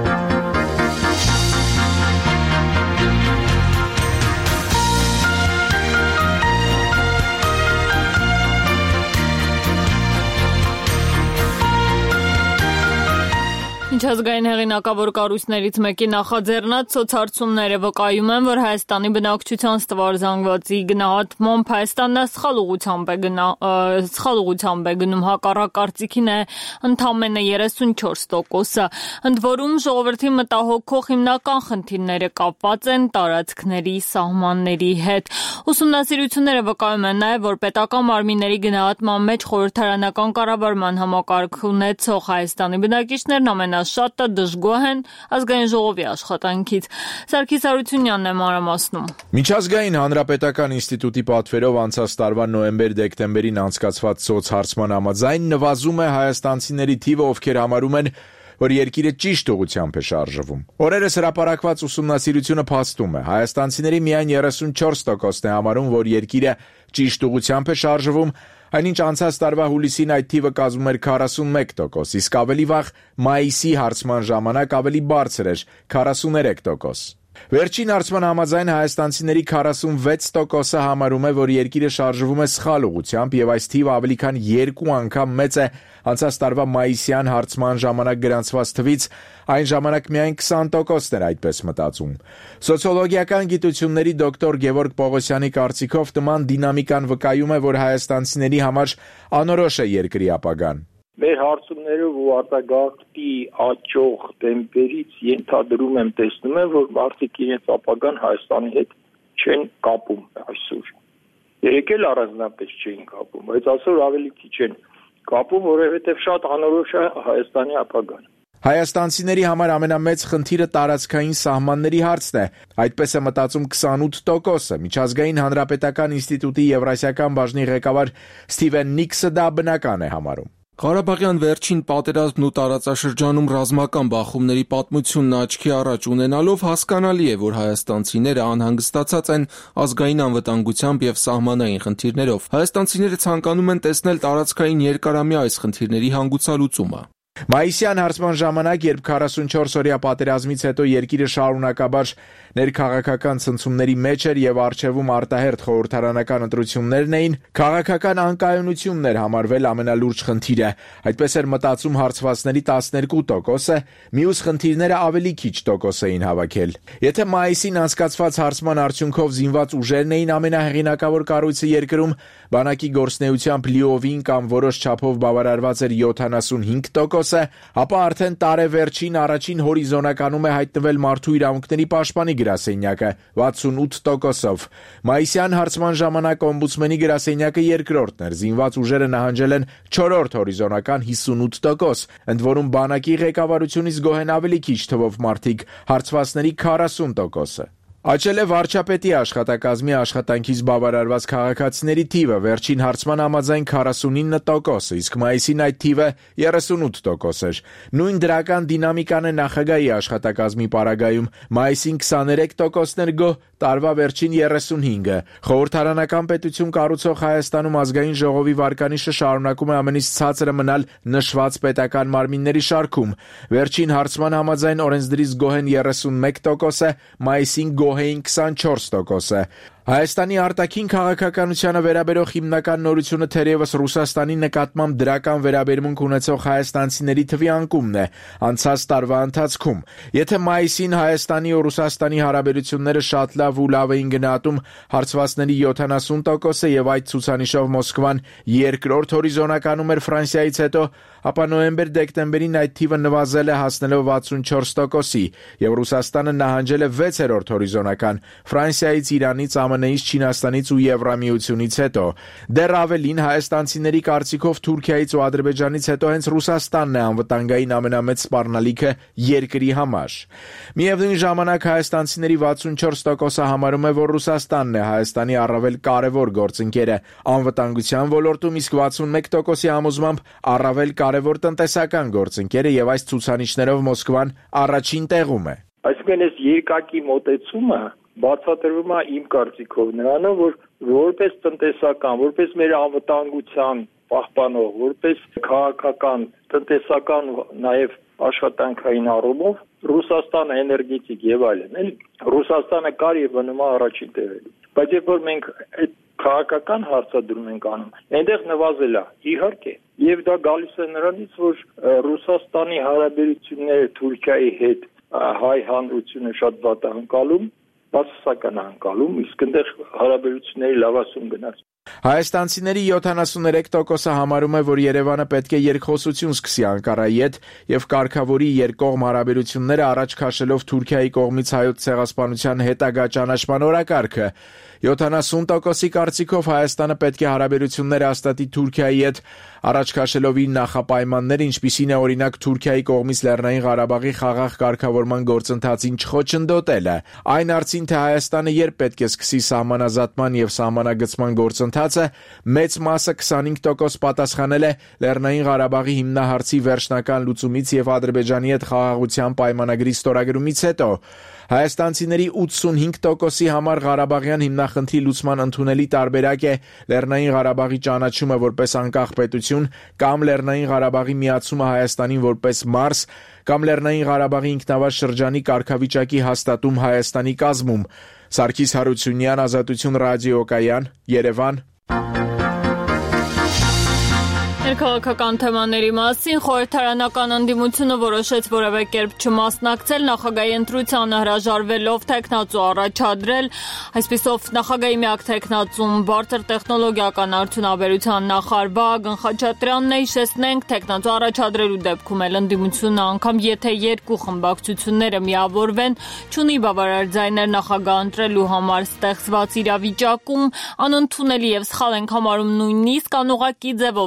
Միջազգային հեղինակավոր կառույցներից մեկի նախաձեռնած սոցհարցումները վկայում են, որ Հայաստանի բնակչության ստվար զանգվածի գնահատմամբ Հայաստանն սխալ ուղղությամբ է գնա սխալ ուղղությամբ է գնում, հակառակ կարծիքին է ընդամենը երեսունչորս տոկոսը։ Ընդ որում ժողովրդի մտահոգող հիմնական խնդիրները կապված են տարածքների սահմանների հետ։ Ուսումնասիրությունները վկայում են նաև, որ պետական մարմինների գնահատման մեջ խորհրդարանական կառավարման համակարգ ունեցող Հայաստանի բնակիչներն ամենաշատը դժգոհ են ազգային ժողովի աշխատանքից։ Սարգիս Հարությունյանն է մանրամասնում։ Միջազգային հանրապետական ինստիտուտի պատվերով անցած տարվա նոյեմբեր-դեկտեմբերին անցկացված սոցհարցման համաձայն նվազում է հայաստանցիների թիվը, ովքեր համարում են, որ երկիրը ճիշտ ուղղությամբ է շարժվում։ Օրերս հրապարակված ուսումնասիրությունը փաստում է, հայաստանցիների միայն երեսունչորս տոկոսն է համարում, որ երկիրը ճիշտ ուղղությամբ է շարժվում, այնինչ անցած տարվա հուլիսին այդ թիվը կազմում էր քառասունմեկ տոկոս, իսկ ավելի վաղ մայիսի հարցման ժամանակ ավելի բարձր էր քառասուներեք տոկոս։ Վերջին հարցման համաձայն հայաստանցիների քառասունվեց տոկոսը համարում է, որ երկիրը շարժվում է սխալ ուղղությամբ եւ այս թիվը ավելի քան երկու անգամ մեծ է անցած տարվա մայիսյան հարցման ժամանակ գրանցված թվից, այն ժամանակ միայն քսան տոկոսն էր այդպես մտածում։ Սոցիոլոգիական գիտությունների դոկտոր Գևորգ Պողոսյանի կարծիքով նման դինամիկան վկայում է, որ հայաստանցիների համար անորոշ է երկրի ապագան։ Մեր հարցումներով ու արտագաղթի աճող տեմպերից ենթադրում եմ, տեսնում եմ, որ մարդիկ իրենց ապագան Հայաստանի հետ չեն կապում այսօր։ Երեկ էլ առանձնապես չէին կապում, բայց այսօր ավելի քիչ են կապում, որովհետև շատ անորոշ է Հայաստանի ապագան։ Հայաստանցիների համար ամենամեծ խնդիրը տարածքային սահմանների հարցն է, այդպես է մտածում քսանութ տոկոսը։ Միջազգային հանրապետական ինստիտուտի Եվրասիական բաժնի ղեկավար Սթիվեն Նիքսը դա բնական է համարում։ Ղարաբաղյան վերջին պատերազմն ու տարածաշրջանում ռազմական բախումների պատմությունն աչքի առաջ ունենալով հասկանալի է, որ հայաստանցիները անհանգստացած են ազգային անվտանգությամբ եւ սահմանային խնդիրներով։ Հայաստանցիները ցանկանում են տեսնել տարածքային երկարամյա այս խնդիրների հանգուցալուծումը։ Մայիսյան հարցման ժամանակ, երբ քառասունչորս-օրյա պատերազմից հետո երկիրը շարունակաբար ներքաղաքական ցնցումների մեջ էր եւ առջևում արտահերթ խորհրդարանական ընտրություններն էին, քաղաքական անկայունությունն էր համարվել ամենալուրջ խնդիրը։ Այդպես էր մտածում հարցվածների տասներկու տոկոսը, մյուս խնդիրները ավելի քիչ տոկոս էին հավաքել։ Եթե մայիսին անցկացված հարցման արդյունքով զինված ուժերն էին ամենահեղինակավոր կառույցը երկրում, բանակի գործնեությամբ լիովին կամ որոշ չափով բավարարված էր յոթանասունհինգ տոկոս, ապա արդեն տարեվերջին առաջին հորիզոնականում է հայտնվել մարդու իրավունքների պաշտպանի գրասենյակը վաթսունութ տոկոսով։ Մայիսյան հարցման ժամանակ օմբուդսմենի գրասենյակը երկրորդն էր, զինված ուժերը նահանջել են չորրորդ հորիզոնական հիսունութ տոկոս, ընդ որում բանակի ղեկավարությունից գոհ են ավելի քիչ թվով մարդիկ, հարցվածների քառասուն տոկոսը։ Աճել է վարչապետի աշխատակազմի աշխատանքից բավարարված քաղաքացիների թիվը, վերջին հարցման համաձայն քառասունինը տոկոս, իսկ մայիսին այդ թիվը երեսունութ տոկոս էր։ Նույն դրական դինամիկան է նախագահի աշխատակազմի պարագայում, մայիսին քսաներեք տոկոսն էր գոհ, տարվա վերջին երեսունհինգը։ Խորհրդարանական պետություն կառուցող Հայաստանում ազգային ժողովի վարկանիշը շարունակում է ամենից ցածրը մնալ նշված պետական մարմինների շարքում։ Վերջին հարցման համաձայն օրենսդրից գոհ են երեսունմեկ տոկոսը, մայիսին գոհ էին քսանչորս տոկոսը։ Հայաստանի արտաքին քաղաքականությանը վերաբերող հիմնական նորությունը թերևս Ռուսաստանի նկատմամբ դրական վերաբերմունք ունեցող հայաստանցիների թվի անկումն է անցած տարվա ընթացքում։ Եթե մայիսին Հայաստանի ու Ռուսաստանի հարաբերությունները շատ լավ ու լավ էին գնահատում հարցվածների յոթանասուն տոկոսը եւ այդ ցուցանիշով Մոսկվան երկրորդ հորիզոնականում էր Ֆրանսիայից հետո, ապա նոյեմբեր-դեկտեմբերին այդ թիվը նվազել է հասնելով վաթսունչորս տոկոսի եւ Ռուսաստանը նահանջել է վեցերորդ հորիզոնական Ֆրանսիայից, Իրանից, ԱՄՆ-ից, Չինաստանից ու Եվրամիությունից հետո։ Դեռ ավելին, հայաստանցիների կարծիքով Թուրքիայից ու Ադրբեջանից հետո հենց Ռուսաստանն է անվտանգային ամենամեծ սպառնալիքը երկրի համար։ Միևնույն ժամանակ հայաստանցիների վաթսունչորս տոկոսը համարում է, որ Ռուսաստանն է Հայաստանի առավել կարևոր գործընկերը անվտանգության ոլորտում, իսկ վաթսունմեկ տոկոսի համոզմամբ առավել կարևոր տնտեսական գործընկերը եւ այս ցուցանիշներով Մոսկվան առաջին տեղում է։ Այսինքն այս երկակի մոտեցումը բացատրվում է իմ կարծիքով նրանով, որ որպես տնտեսական, որպես մեր անվտանգության պահպանող, որպես քաղաքական, տնտեսական, նաև աշխատանքային առումով Ռուսաստանը էներգետիկ եւ այլն, էլի Ռուսաստանը կար եւ մնում է առաջին տեղում։ Բայց երբ որ մենք այդ քաղաքական հարցադրում ենք անում, այնտեղ նվազել է, իհարկե, եւ դա գալիս է նրանից, որ Ռուսաստանի հարաբերությունները Թուրքիայի հետ հայ հանրությունը շատ վատ է ընկալում, բացասական է ընկալում, իսկ այնտեղ հարաբերությունների լավացում գնաց։ Հայաստանցիների յոթանասուներեք տոկոսը համարում է, որ Երևանը պետք է երկխոսություն սկսի Անկարայի հետ եւ կարգավորի երկկողմ հարաբերությունները առաջ քաշելով Թուրքիայի կողմից հայոց ցեղասպանության հետագա ճանաչման օրակարգը։ յոթանասուն տոկոսի կարծիքով Հայաստանը պետք է հարաբերությունները հաստատի Թուրքիայի հետ, առաջ քաշելով իր նախապայմանները, ինչպիսին է օրինակ Թուրքիայի կողմից Լեռնային Ղարաբաղի խաղաղ կարգավորման գործընթացին չխոչընդոտելը։ Այն հարցին, թե Հայաստանը երբ պետք է սկսի սահմանազատման եւ սահմանագծման գործընթացը, մեծ մասը քսանհինգ տոկոս պատասխանել է Լեռնային Ղարաբաղի հիմնահարցի վերջնական լուծումից եւ Ադրբեջանի հետ խաղաղության պայմանագրի ստորագրումից հետո։ Հայաստանցիների ութսունհինգ տոկոսի համար Ղարաբաղյան հիմնախնդրի լուծման ընդունելի տարբերակ է Լեռնային Ղարաբաղի ճանաչումը որպես անկախ պետություն կամ Լեռնային Ղարաբաղի միացումը Հայաստանին որպես մարզ կամ Լեռնային Ղարաբաղի ինքնավար շրջանի կարգավիճակի հաստատում Հայաստանի կազմում։ Սարգիս Հարությունյան, Ազատություն ռադիոկայան, Երևան։ Ներքաղաքական թեմաների մասին խորհրդարանական ընդդիմությունը որոշեց որևէ կերպ չմասնակցել նախագահի ընտրությանը, հրաժարվելով թեկնածու առաջադրել, այսպիսով նախագահի միակ թեկնածուն բարձր տեխնոլոգիական արդյունաբերության նախարար Ագն Խաչատրյանն է, հիշեցնենք, թեկնածու առաջադրելու դեպքում էլ ընդդիմությունը անգամ եթե երկու խմբակցությունները միավորվեն, չունի բավարար ձայներ նախագահ ընտրելու համար ստեղծված իրավիճակում, անընդունելի եւ սխալ ենք համարում նույնիսկ անուղղակի ձևով այդ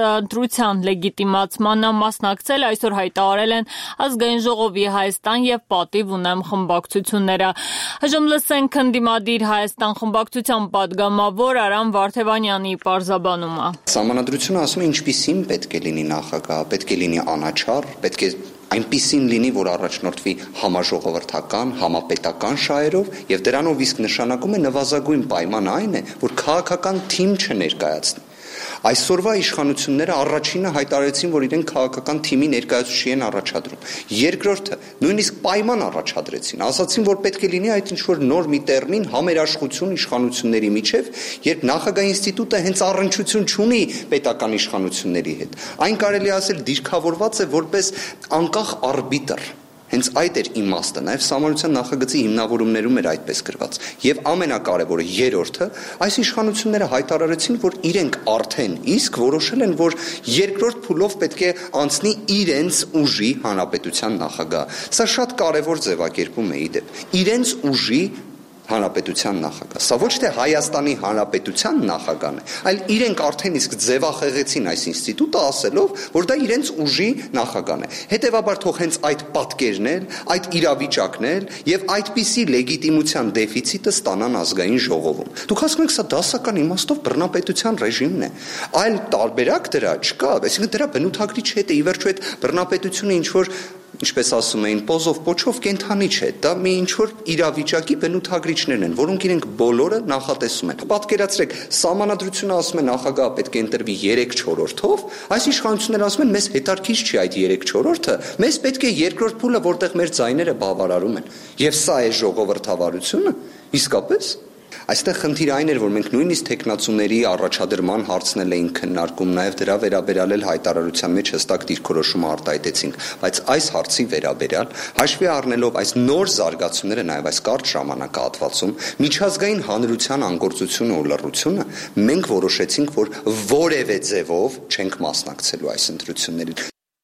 ընտրության լեգիտիմացմանը մասնակցել այսօր հայտարարել են Ազգային ժողովի Հայաստան եւ Պատիվ ունեմ խմբակցությունները։ Այժմ լսենք ընդդիմադիր Հայաստան խմբակցության պատգամավոր Արամ Վարդևանյանի պարզաբանումը։ Սահմանադրությունը ասում է ինչպիսին պետք է լինի նախագահ, պետք է լինի անաչառ, պետք է այնպիսին լինի, որ առաջնորդվի համաժողովրդական, համապետական շահերով եւ դրանով իսկ նշանակում է նվազագույն պայման այն է, որ քաղաքական թիմ չներկայացնի։ Այսօրվա իշխանությունները առաջինը հայտարարեցին, որ իրենք քաղաքական թիմի ներկայացուցիչ են առաջադրում։ Երկրորդը նույնիսկ պայման առաջադրեցին, ասացին, որ պետք է լինի այդ ինչ-որ նոր մի տերմին համերաշխություն իշխանությունների միջև, երբ նախագահ ինստիտուտը հենց առնչություն չունի պետական իշխանությունների հետ։ Այն կարելի ասել դիրքավորված է որպես անկախ արբիտր։ Հենց այդ էր իմաստը, նաև Սահմանադրության նախագծի հիմնավորումներում էր այդպես գրված։ Եվ ամենակարևորը երրորդը, այս իշխանությունները հայտարարեցին, որ իրենք արդեն իսկ որոշել են, որ երկրորդ փուլով պետք է անցնի իրենց ուժի հանրապետության նախագահ։ Սա շատ կարևոր ձևակերպում է իդեպ։ Իրենց ուժի հանրապետության նախագահ։ Սա ոչ թե Հայաստանի հանրապետության նախագահն է, այլ իրենք արդեն իսկ ձևախեղեցին այս ինստիտուտը ասելով, որ դա իրենց ուժի նախագահն է։ Հետևաբար թող հենց այդ պատկերն էլ, այդ իրավիճակն էլ եւ այդպիսի լեգիտիմության դեֆիցիտը ստանան ազգային ժողովում։ Դուք հասկանում եք, սա դասական իմաստով բռնապետության ռեժիմն է։ Այլ տարբերակ դրա չկա, այսինքն դրա բնութագրիչ հետ է, ի վերջո այդ բռնապետությունը ինչ որ ինչպես ասում էին, պոզով պոչով կենթանի չէ, դա մի ինչ-որ իրավիճակի բնութագրիչներն են, որոնք իրենք բոլորը նախատեսում են։ Պատկերացրեք, Սահմանադրությունը ասում է նախագահը պետք է ընտրվի երեք չորրորդով, այս իշխանությունները ասում են, մեզ հետաքրքիր չի այդ երեք չորրորդը, մեզ պետք է երկրորդ փուլը, որտեղ մեր ձայները բավարարում են։ Եվ սա է ժողովրդավարությունը, իսկապես։ Այստեղ խնդիրը այն էր, որ մենք նույնիսկ տեխնացուների առաջադրման հարցնել էինք քննարկում, նաև դրա վերաբերյալ էլ հայտարարության մեջ հստակ դիրքորոշում արտահայտեցինք, բայց այս հարցի վերաբերյալ հաշվի առնելով այս նոր զարգացումները, նաև այս կարճ ժամանակահատվածում, միջազգային հանրության անգործությունը ու լռությունը, մենք որոշեցինք, որ որևէ ձևով չենք մասնակցելու այս ընտրություններին։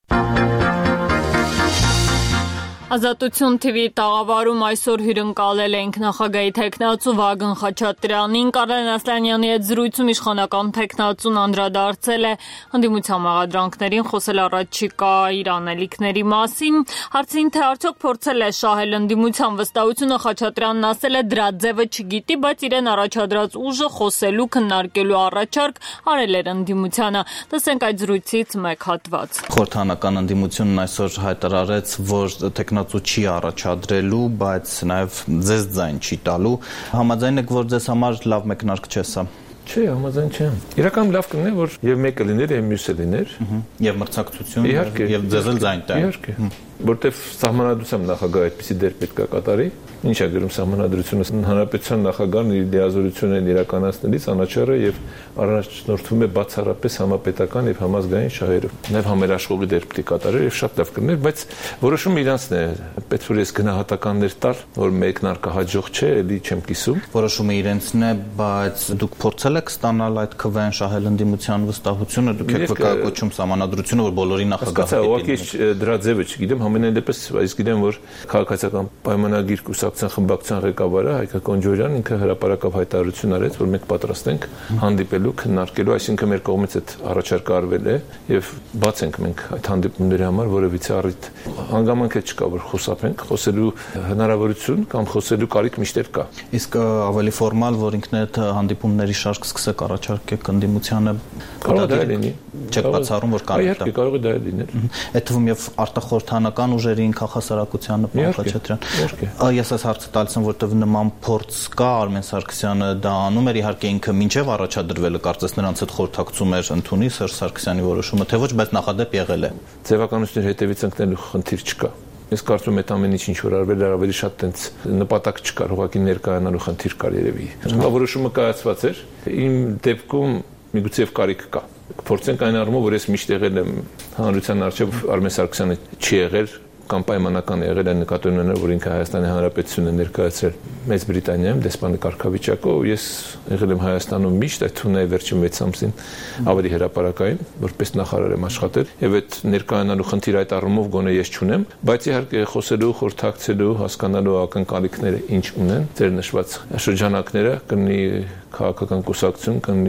Ազատություն թիվի տաղավարում այսօր հյուրընկալել ենք նախագահի թեկնածու Վագն Խաչատրյանին, Կարեն Ասլանյանի հետ զրույցում իշխանական թեկնածուն անդրադարձել է ընդդիմության մեղադրանքներին, խոսել առաջիկա իր անելիքների մասին, հարցին թե արդյոք փորձել է շահել ընդդիմության վստահությունը, Խաչատրյանն ասել է դրա ձևը չգիտի, բայց իրեն առաջադրած ուժը խոսելու, քննարկելու առաջարկ արել էր ընդդիմությանը։ Տեսենք այդ զրույցից մեկ հատված։ Խորհրդանական ընդդիմությունն այսօր հայտարարեց, որ տեխնացու չի առաջադրելու, բայց նաև ձեզ ձայն չի տալու։ Համաձայն եք, որ ձեզ համար լավ մեկնարկ չէ սա։ Չէ, համաձայն չեմ։ Իրականում լավ կլիներ, որ եւ մեկը լիներ, եւ մյուսը լիներ, եւ մրցակցություն, եւ ձեզ էլ ձայն տա։ Իհարկե, որտեվ Սահմանադրությամբ նախագահը այդպիսի դեր պետք է կատարի։ Ինչ է գրում Սահմանադրությունը, հանրապետության նախագահն իր լիազորությունն իրականացնելիս անաչառ է եւ առաջնորդվում է բացառապես համապետական եւ համազգային շահերով։ Նաեւ համերաշխողի դեր պետք է կատարի եւ շատ լավ կլիներ, բայց որոշումը իրանցն է։ Պետք է ես գնահատականներ տալ, որ մեկնարկը հաջող չէ, էլի չեմ կիսում։ Որոշումը իրանցն է, բայց դուք փորձել եք ստանալ այդ քվեն շահել ընդդիմության վստահությունը, դուք եք վկայակոչում Սահմանադրությունը, որ բոլորի նախագահը պետք է։ Դրա ձևը չգիտեմ, համենայն դեպս այս գիտեմ, որ քաղաքացիական պայմանագիր կուսակցության խմբակցության ղեկավարը Հայկ Կոնջորյանն ինքը հրապարակավ հայտարարություն արեց, որ մենք պատրաստ ենք հանդիպելու, քննարկելու, այսինքն մեր կողմից այդ առաջարկը արվել է եւ բաց ենք մենք այդ հանդիպումների համար, որովհետեւ առիթ հանգամանք չկա, որ խոսապենք, խոսելու հնարավորություն կամ խոսելու կարիք միշտ կա։ Իսկ ավելի ֆորմալ, որ ինքն այդ հանդիպումների շարք սկսեք առաջարկեք ընդդիմությանը, կարող է լինի։ Չեք բացառում, որ կարիք կա։ Կարող է դա լինել։ Այդ թվում եւ արտախորհրդանական ուժերին, քաղաքասարակությանը, պարոն Խաչատրյան։ Ես այս հարցը տալիս եմ, որտեղ նման փորձ կա, Արմեն Սարգսյանը դա անում էր, իհարկե ինքը մինչև առաջադրվելը կարծես նրանց հետ խորհրդակցում էր ընդունի Սերժ Սարգսյանի որոշումը, թե ոչ, բայց նախադեպ եղել է։ Ձևականությունների հետևից ընկնելու խնդիր չկա։ Ես կարծում եմ այդ ամեն ինչ ինչ որ արվել է, ավելի շատ տենց նպատակ չկար, ուղղակի ներկայանալու խնդիր կար երևի։ Որոշումը կայացված էր։ Իմ դեպքում միգուցե կարիք կա։ Փորձենք այն առումով, որ ես միշտ եղել եմ հանրության առջև Արմեն Սարգսյանը չի եղել կամ պայմանական եղել է նկատի ունենալ, որ ինքը Հայաստանի Հանրապետությունը ներկայացրել Մեծ Բրիտանիայում դեսպանի կարգավիճակով, ես եղել եմ Հայաստանում միշտ, այդ թվում է վերջին վեց ամսին ավելի հրապարակային, որպես նախարար եմ աշխատել, եւ այդ ներկայանալու խնդիր այդ առումով գոնե ես չունեմ, բայց իհարկե խոսելու, խորհրդակցելու, հասկանալու ակնկալիքները ինչ ունեն, ձեր նշված շրջանակները կնի քաղաքական կուսակցություն, կնի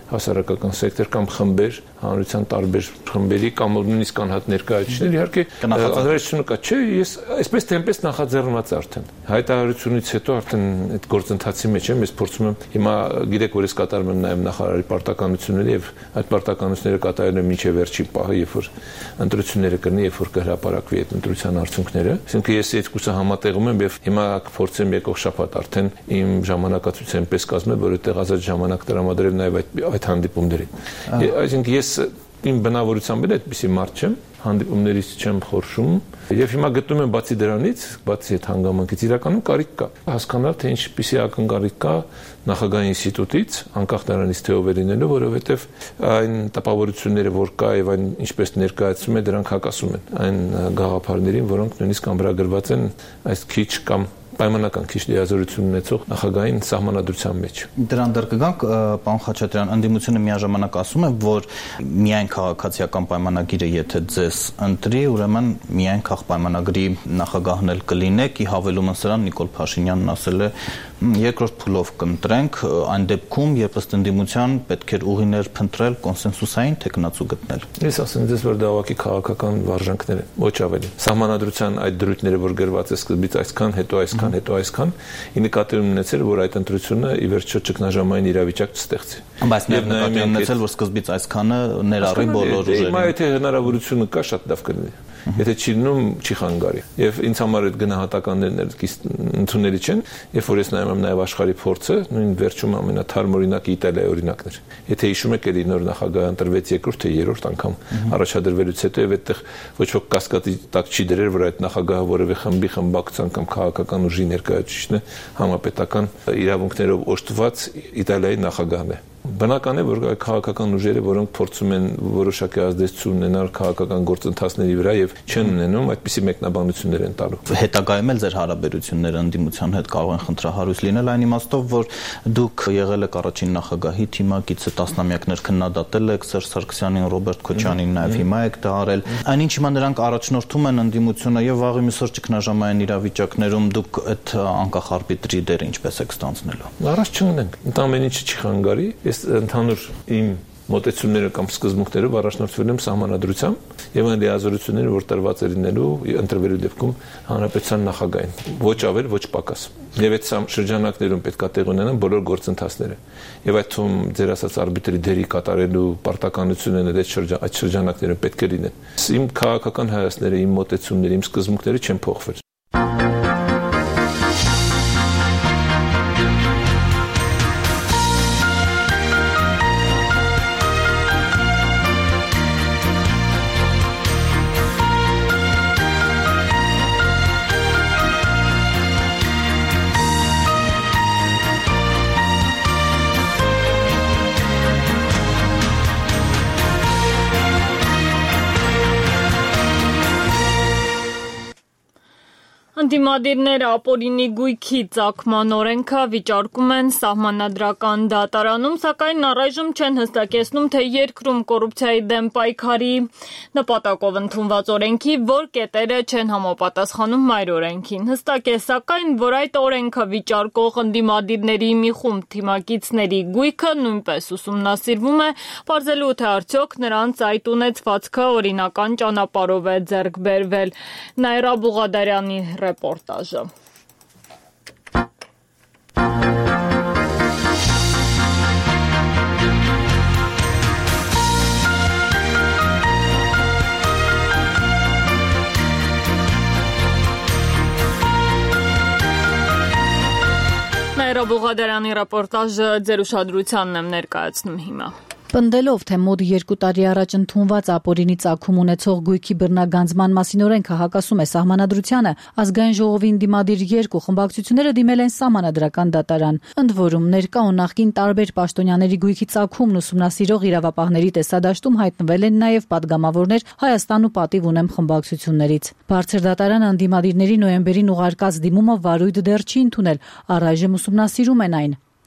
հասարակական սեկտոր կամ խմբեր, հանրության տարբեր խմբերի կամ նույնիսկ անհատ ներկայացուցիչներ, իհարկե անհրաժեշտությունը կա, չէ, ես այսպես թե այնպես նախաձեռնված արդեն հայտարարությունից հետո արդեն այդ գործընթացի մեջ եմ, ես փորձում եմ հիմա գիտեք, որ ես կատարում եմ նաև նախարարի պարտականությունները եւ այդ պարտականությունները կատարել եմ մինչեւ վերջին պահը, երբ որ ընտրությունները կլինի, երբ որ կհրապարակվի այդ ընտրության արդյունքները, այսինքն ես երկուսը համատեղում եմ եւ հիմա կփորձեմ եկող շաբաթ արդեն իմ ժամանակացույցը այնպես կազմել, որ այդտեղ ազատ ժամանակ տրամադրել նաև այդ այդ հանդիպումներին։ Այսինքն ես իմ բնավորությամբ էլ այդպիսի մարդ չեմ, հանդիպումներից չեմ խորշում եւ հիմա գտնում եմ բացի դրանից, բացի այդ հանգամանքից իրականում կարիք կա հասկանալ թե ինչպիսի ակնկալիք կա նախագահի ինստիտուտից, անկախ նրանից թե ով է լինելու, որովհետեւ այն տպավորությունները, որ կա եւ այն ինչպես ներկայացում է, դրանք հակասում են այն գաղափարներին, որոնք նույնիսկ ամրագրված են այս քիչ կամ պայմանական քիչ լիազորություն ունեցող նախագահային սահմանադրության մեջ։ Դրան դեռ կգանք, պարոն Խաչատրյան, ընդդիմությունը միաժամանակ ասում է, որ միայն քաղաքացիական պայմանագիրը եթե ձեզ ընտրի, ուրեմն միայն քաղաքապայմանագրի նախագահն էլ կլինեք, ի հավելումը սրան Նիկոլ Փաշինյանն ասել է երկրորդ փուլով կընտրենք, այն դեպքում, երբ ըստ ընդդիմության պետք էր ուղիներ փնտրել կոնսենսուսային թեկնածու գտնել։ Ես ասեմ ձեզ, որ դա ուղղակի քաղաքական վարժանքներ են, ոչ ավելի։ Սահմանադրության այդ դրույթները, որ գրված է սկզբից այսքան, հետո այսքան, հետո այսքան, ի նկատի ունեցել, որ այդ ընտրությունը ի վերջո ճգնաժամային իրավիճակ չստեղծի։ Բայց նաև նկատի ունեցել, որ սկզբից այսքանը ներառի բոլոր ուժերին։ Հիմա եթե հնարավորությունը կա, շատ լավ կլինի։ Եթե չի լինում, չի խանգարի։ Եվ ինձ համար այդ գնահատականներն էլ ընդունելի չեն, երբ որ ես նայում եմ նաև աշխարհի փորձը, նույն վերջում ամենաթարմ օրինակը Իտալիայի օրինակն էր։ Եթե հիշում եք, էլի նոր նախագահ ընտրվեց երկրորդ թե երրորդ անգամ առաջադրվելուց հետո եւ այդտեղ ոչ ոք կասկածի տակ չի դրել, որ այդ նախագահը որևէ խմբի խմբակցության կամ քաղաքական ուժի ներկայացուցիչն է, համապետական իրավունքներով օժտված Իտալիայի նախագահն է։ Բնական է, որ քաղաքական ուժերը, որոնք փորձում են որոշակի ազդեցություն ունենալ քաղաքական գործընթացների վրա եւ չեն ունենում, այդպիսի մեկնաբանություններ են տալու։ Հետագայում էլ ձեր հարաբերությունները ընդդիմության հետ կարող են խնդրահարույց լինել այն իմաստով, որ դուք եղել եք առաջին նախագահի թիմակիցը, տասնամյակներ քննադատել եք Սերժ Սարգսյանին, Ռոբերտ Քոչարյանին, նաեւ հիմա եք դա արել։ Այնինչ հիմա նրանք առաջնորդում են ընդդիմությունը եւ վաղի միսօր ճգնաժամային իրավիճակներում դուք այդ անկախ արբիտրի դերը ինչպես եք ստանձնելու։ Առաջ չունենք։ Ընդամենը չի խանգարի։ Ընդհանուր իմ մոտեցումները կամ սկզբունքներով առաջնորդվել եմ սահմանադրությամբ եւ այն լիազորությունները, որ տրված է լինելու ընտրվելու դեպքում հանրապետության նախագահին, ոչ ավել, ոչ պակաս։ Եվ այդ շրջանակներում պետք է տեղ ունենան բոլոր գործընթացները։ Եվ այդ թվում ձեր ասած արբիտրի դերի կատարելու պարտականությունները այդ շրջան այդ շրջանակներում պետք է լինեն։ Իմ քաղաքական հայացքները, իմ մոտեցումները, իմ սկզբունքները չեն փոխվել։ Ընդդիմադիրները ապօրինի գույքի ծագման օրենքը վիճարկում են սահմանադրական դատարանում, սակայն առայժմ չեն հստակեցնում, թե երկրում կոռուպցիայի դեմ պայքարի նպատակով ընդունված օրենքի որ կետերը չեն համապատասխանում մայր օրենքին։ Հստակ է, սակայն, որ այդ օրենքը վիճարկող ընդդիմադիրների մի խումբ թիմակիցների գույքը նույնպես ուսումնասիրվում է, պարզելու թե արդյոք նրանց այդ ունեցվածքը օրինական ճանապարհով է ձեռք բերվել։ Նաիրա Բուղադարյանի Reportajă. Նաիրա Բուղադարյանի ռեպորտաժը ձեր ուշադրությանն եմ ներկայացնում հիմա։ Պնդելով, թե մոտ երկու տարի առաջ ընդունված ապօրինի ծագում ունեցող գույքի բռնագանձման մասին օրենքը հակասում է սահմանադրությանը, ազգային ժողովի ընդդիմադիր երկու խմբակցությունները դիմել են սահմանադրական դատարան։ Ընդ որում, ներկա ու նախկին տարբեր պաշտոնյաների գույքի ծագումն ուսումնասիրող իրավապահների տեսադաշտում հայտնվել են նաև պատգամավորներ Հայաստան ու պատիվ ունեմ խմբակցություններից։ Բարձր դատարանը ընդդիմադիրների նոյեմբերին ուղարկած դիմումը վարույթ դեռ չի ընդունել, առայժմ ուսումնասիրում են այն։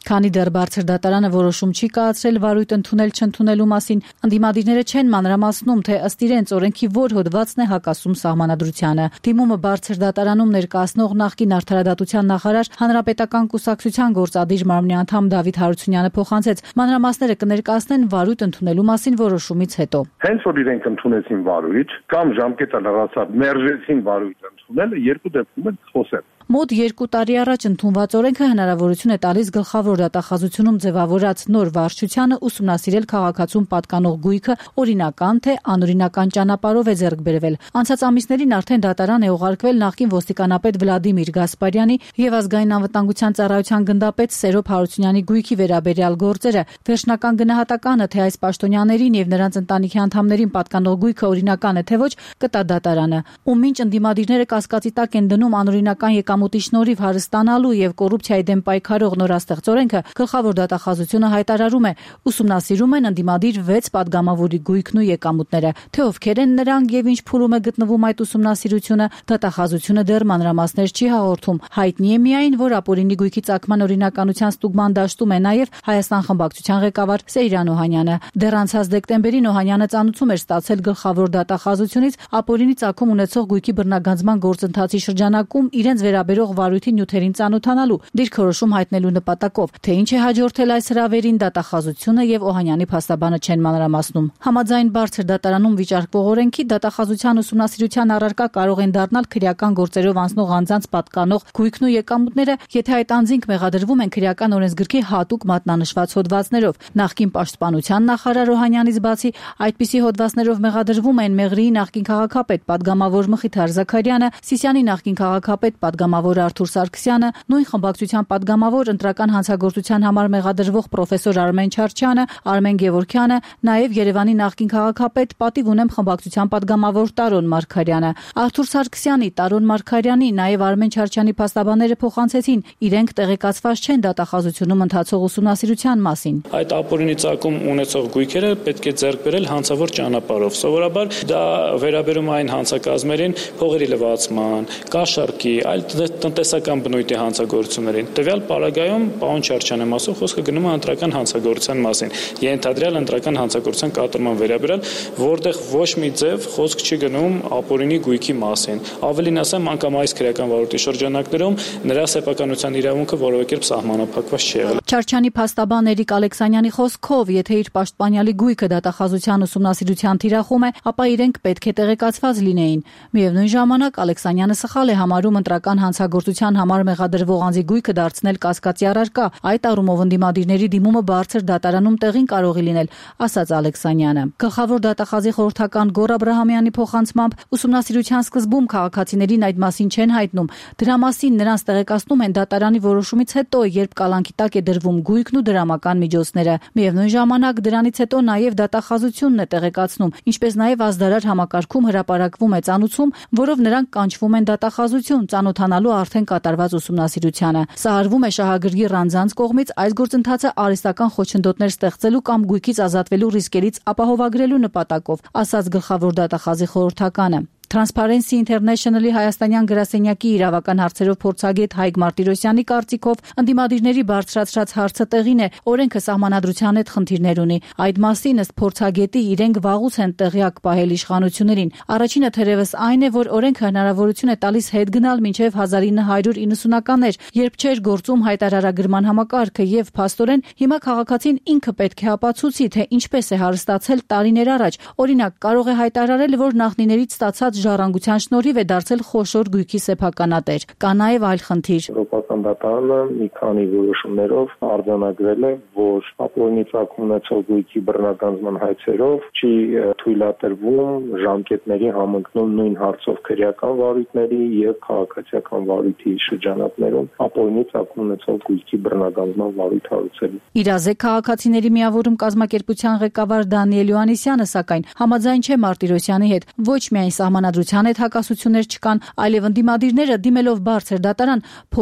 Քանի դեռ բարձր դատարանը որոշում չի կայացրել վարույթ ընդունել չընդունելու մասին, ընդդիմադիրները չեն մանրամասնում, թե ըստ իրենց օրենքի որ հոդվածն է հակասում սահմանադրությանը։ Դիմումը բարձր դատարանում ներկայացնող նախկին արդարադատության նախարար Հանրապետական կուսակցության գործադիր մարմնի անդամ Դավիթ Հարությունյանը փոխանցեց, մանրամասները կներկայացնեն վարույթ ընդունելու մասին որոշումից հետո։ Հենց որ իրենք ընդունեցին վարույթ կամ ժամկետը լրացավ, մերժեցին վարույթ ընդունելը, երկու դեպքում էլ խոսեն։ Մոտ երկու տարի առաջ ընդունված օրենքը հնարավորություն է տալիս գլխավոր դատախազությունում ձևավորած նոր վարչությանը ուսումնասիրել քաղաքացուն պատկանող գույքը օրինական թե անօրինական ճանապարհով է ձեռք բերվել։ Անցած ամիսներին արդեն դատարան է ուղարկվել նախկին ոստիկանապետ Վլադիմիր Գասպարյանի եւ ազգային անվտանգության ծառայության գնդապետ Սերոբ Հարությունյանի գույքի վերաբերյալ գործերը։ Վերջնական գնահատականը, թե այս պաշտոնյաներին եւ նրանց ընտանիքի անդամներին պատկանող գույքը օրինական է թե ոչ, կտա դատարանը։ Ու մինչ ընդդիմադիրները կասկածի տակ են դնում անօրինական եկամուտի շնորհիվ հարստանալու եւ կոռուպցիայի դեմ պայքարող նորաստեղծ օրենքը, գլխավոր դատախազությունը հայտարարում է, ուսումնասիրում են ընդդիմադիր վեց падգամավորի գույքն ու եկամուտները, թե ովքեր են նրանք եւ ինչ փուլում է գտնվում այդ ուսումնասիրությունը, դատախազությունը դեռ մանրամասներ չի հաղորդում։ Հայտնի է միայն, որ ապօրինի գույքի ծագման օրինականության ստուգման դաշտում է նաեւ Հայաստան խմբակցության ղեկավար Սեյրան Օհանյանը։ Դեռ անցած դեկտեմբերին Օհանյանը ծանուցում էր ստացել գլխավոր դատախազությունից ապօրինի ծագում ունեցող գույքի բռնագանձման գործընթացի շրջանակում իրենց վերաբերող վարույթի նյութերին ծանոթանալու, դիրքորոշում հայտնելու նպատակով, թե ինչ է հաջորդել այս հրավերին, դատախազությունը եւ Օհանյանի փաստաբանը չեն մանրամասնում։ Համաձայն բարձր դատարանում վիճարկվող օրենքի, դատախազության ուսումնասիրության առարկա կարող են դառնալ քրեական գործերով անցնող անձանց պատկանող գույքն ու եկամուտները, եթե այդ անձինք մեղադրվում են քրեական օրենսգրքի հատուկ մատնանշված հոդվածներով։ Նախկին պաշտպանության նախարար Օհանյանից բացի այդպիսի հոդվածներով մեղադրվում են Մեղրիի նախկին քաղաքապետ պատգամավոր Մխիթար Զաքարյանը, Սիսիանի նախկին քաղաքապետ պատգամավոր Արթուր Սարգսյանը, նույն խմբակցության պատգամավոր ընտրական հանցագործության համար մեղադրվող պրոֆեսոր Արմեն Չարչյանը, Արմեն Գևորգյանը, նաև Երևանի նախկին քաղաքապետ պատիվ ունեմ խմբակցության պատգամավոր Տարոն Մարգարյանը։ Արթուր Սարգսյանի, Տարոն Մարգարյանի, նաև Արմեն Չարչյանի փաստաբանները փոխանցեցին, իրենք տեղեկացված չեն դատախազությունում ընթացող ուսումնասիրության մասին։ Այդ ապօրինի ծագում ունեցող գույքերը պետք է ձեռք բերել հանցավոր ճանապարհով։ Սովորաբար դա վերաբերում այն հանցակազմերին, փողերի լվացման, կաշառքի, այլ տնտեսական բնույթի հանցագործություններին։ Տվյալ պարագայում պարոն Չարչյանը մասով խոսքը գնում է ընտրական հանցագործության մասին, ենթադրյալ ընտրական հանցագործության կատարման վերաբերյալ, որտեղ ոչ մի ձև խոսք չի գնում ապօրինի գույքի մասին։ Ավելին ասեմ, անգամ այս քրեական վարույթի շրջանակներում նրա սեփականության իրավունքը որևէ կերպ սահմանափակված չի եղել։ Չարչյանի փաստաբան Էրիկ Ալեքսանյանի խոսքով, եթե իր պաշտպանյալի գույքը դատախազության ուսումնասիրության թիրախում է, ապա իրենք պետք է տեղեկացված լինեին։ Միևնույն ժամանակ Ալեքսանյանը սխալ է համարում ընտրական հանցագործության համար մեղադրվող անձի գույքը դարձնել կասկածի առարկա։ Այդ առումով ընդդիմադիրների դիմումը բարձր դատարանում տեղին կարող է լինել, ասաց Ալեքսանյանը։ Գլխավոր դատախազի խորհրդական Գոռ Աբրահամյանի փոխանցմամբ ուսումնասիրության սկզբում քաղաքացիներին այդ մասին չեն հայտնում։ Դրա մասին նրանց տեղեկացնում են դատարանի որոշումից հետո, երբ կալանքի տակ է դրվում գույքն ու դրամական միջոցները։ Միևնույն ժամանակ դրանից հետո նաև դատախազությունն է տեղեկացնում, ինչպես նաև ազդարար համակարգում հրապարակվում է ծանուցում, որով նրանք կանչվում են դատախազություն, ծանոթանալու արդեն կատարված ուսումնասիրությանը։ Սա արվում է շահագրգիռ անձանց կողմից այս գործընթացը արհեստական խոչընդոտներ ստեղծելու կամ գույքից ազատվելու ռիսկերից ապահովագրելու նպատակով, ասաց գլխավոր դատախազի խորհրդականը։ Transparency International-ի հայաստանյան գրասենյակի իրավական հարցերով փորձագետ Հայկ Մարտիրոսյանի կարծիքով ընդդիմադիրների բարձրացրած հարցը տեղին է, օրենքը սահմանադրության հետ խնդիրներ ունի։ Այդ մասին ըստ փորձագետի իրենք վաղուց են տեղյակ պահել իշխանություններին։ Առաջինը թերևս այն է, որ օրենքը հնարավորություն է տալիս հետ գնալ մինչև հազար ինը հարյուր իննսունականներ, երբ չէր գործում հայտարարագրման համակարգը, եւ փաստորեն հիմա քաղաքացին ինքը պետք է ապացուցի, թե ինչպես է հարստացել տարիներ առաջ։ Օրինակ, կարող է հայտարարել, որ նախնիներից ստացած ժառանգության շնորհիվ է դարձել խոշոր գույքի սեփականատեր։ Կա նաև այլ խնդիր։ Եվրոպական դատարանը մի քանի որոշումներով արձանագրել է, որ ապօրինի ծագում ունեցող գույքի բռնագանձման հայցերով չի թույլատրվում ժամկետների համընկնում նույն հարցով քրեական վարույթների եւ քաղաքացիական վարույթի շրջանակներում ապօրինի ծագում ունեցող գույքի բռնագանձման վարույթ հարուցելու։ Իրազեկ քաղաքացիների միավորում կազմակերպության ղեկավար Դանիել Յոհաննիսյանը սակայն համաձայն չէ Մարտիրոսյանի հետ, ոչ միայն սահմանադրության հետ հակասություններ չկան, այլև ընդդիմադիրները դիմելով բարձր դատարան փորձում են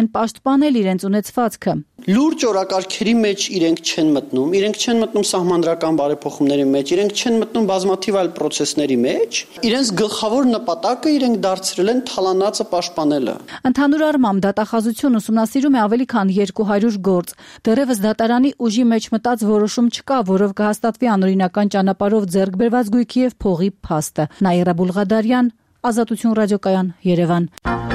պաշտպանել իրենց ունեցվածքը։ Լուրջ օրակարգերի մեջ իրենք չեն մտնում, իրենք չեն մտնում սահմանադրական բարեփոխումների մեջ, իրենք չեն մտնում բազմաթիվ այլ process-ների մեջ, իրենց գլխավոր նպատակը իրենք դարձրել են թալանածը պաշտպանելը։ Ընդհանուր առմամբ դատախազությունը ուսումնասիրում է ավելի քան երկու հարյուր գործ։ Դեռևս դատարանի ուժի մեջ մտած որոշում չկա, որով կհաստատվի անօրինական ճանապարհով ձեռք բերված գույքի եւ փողի փաստը։ Նաիրա Բուլղադարյան, Ազատություն ռադիոկայան, Երևան։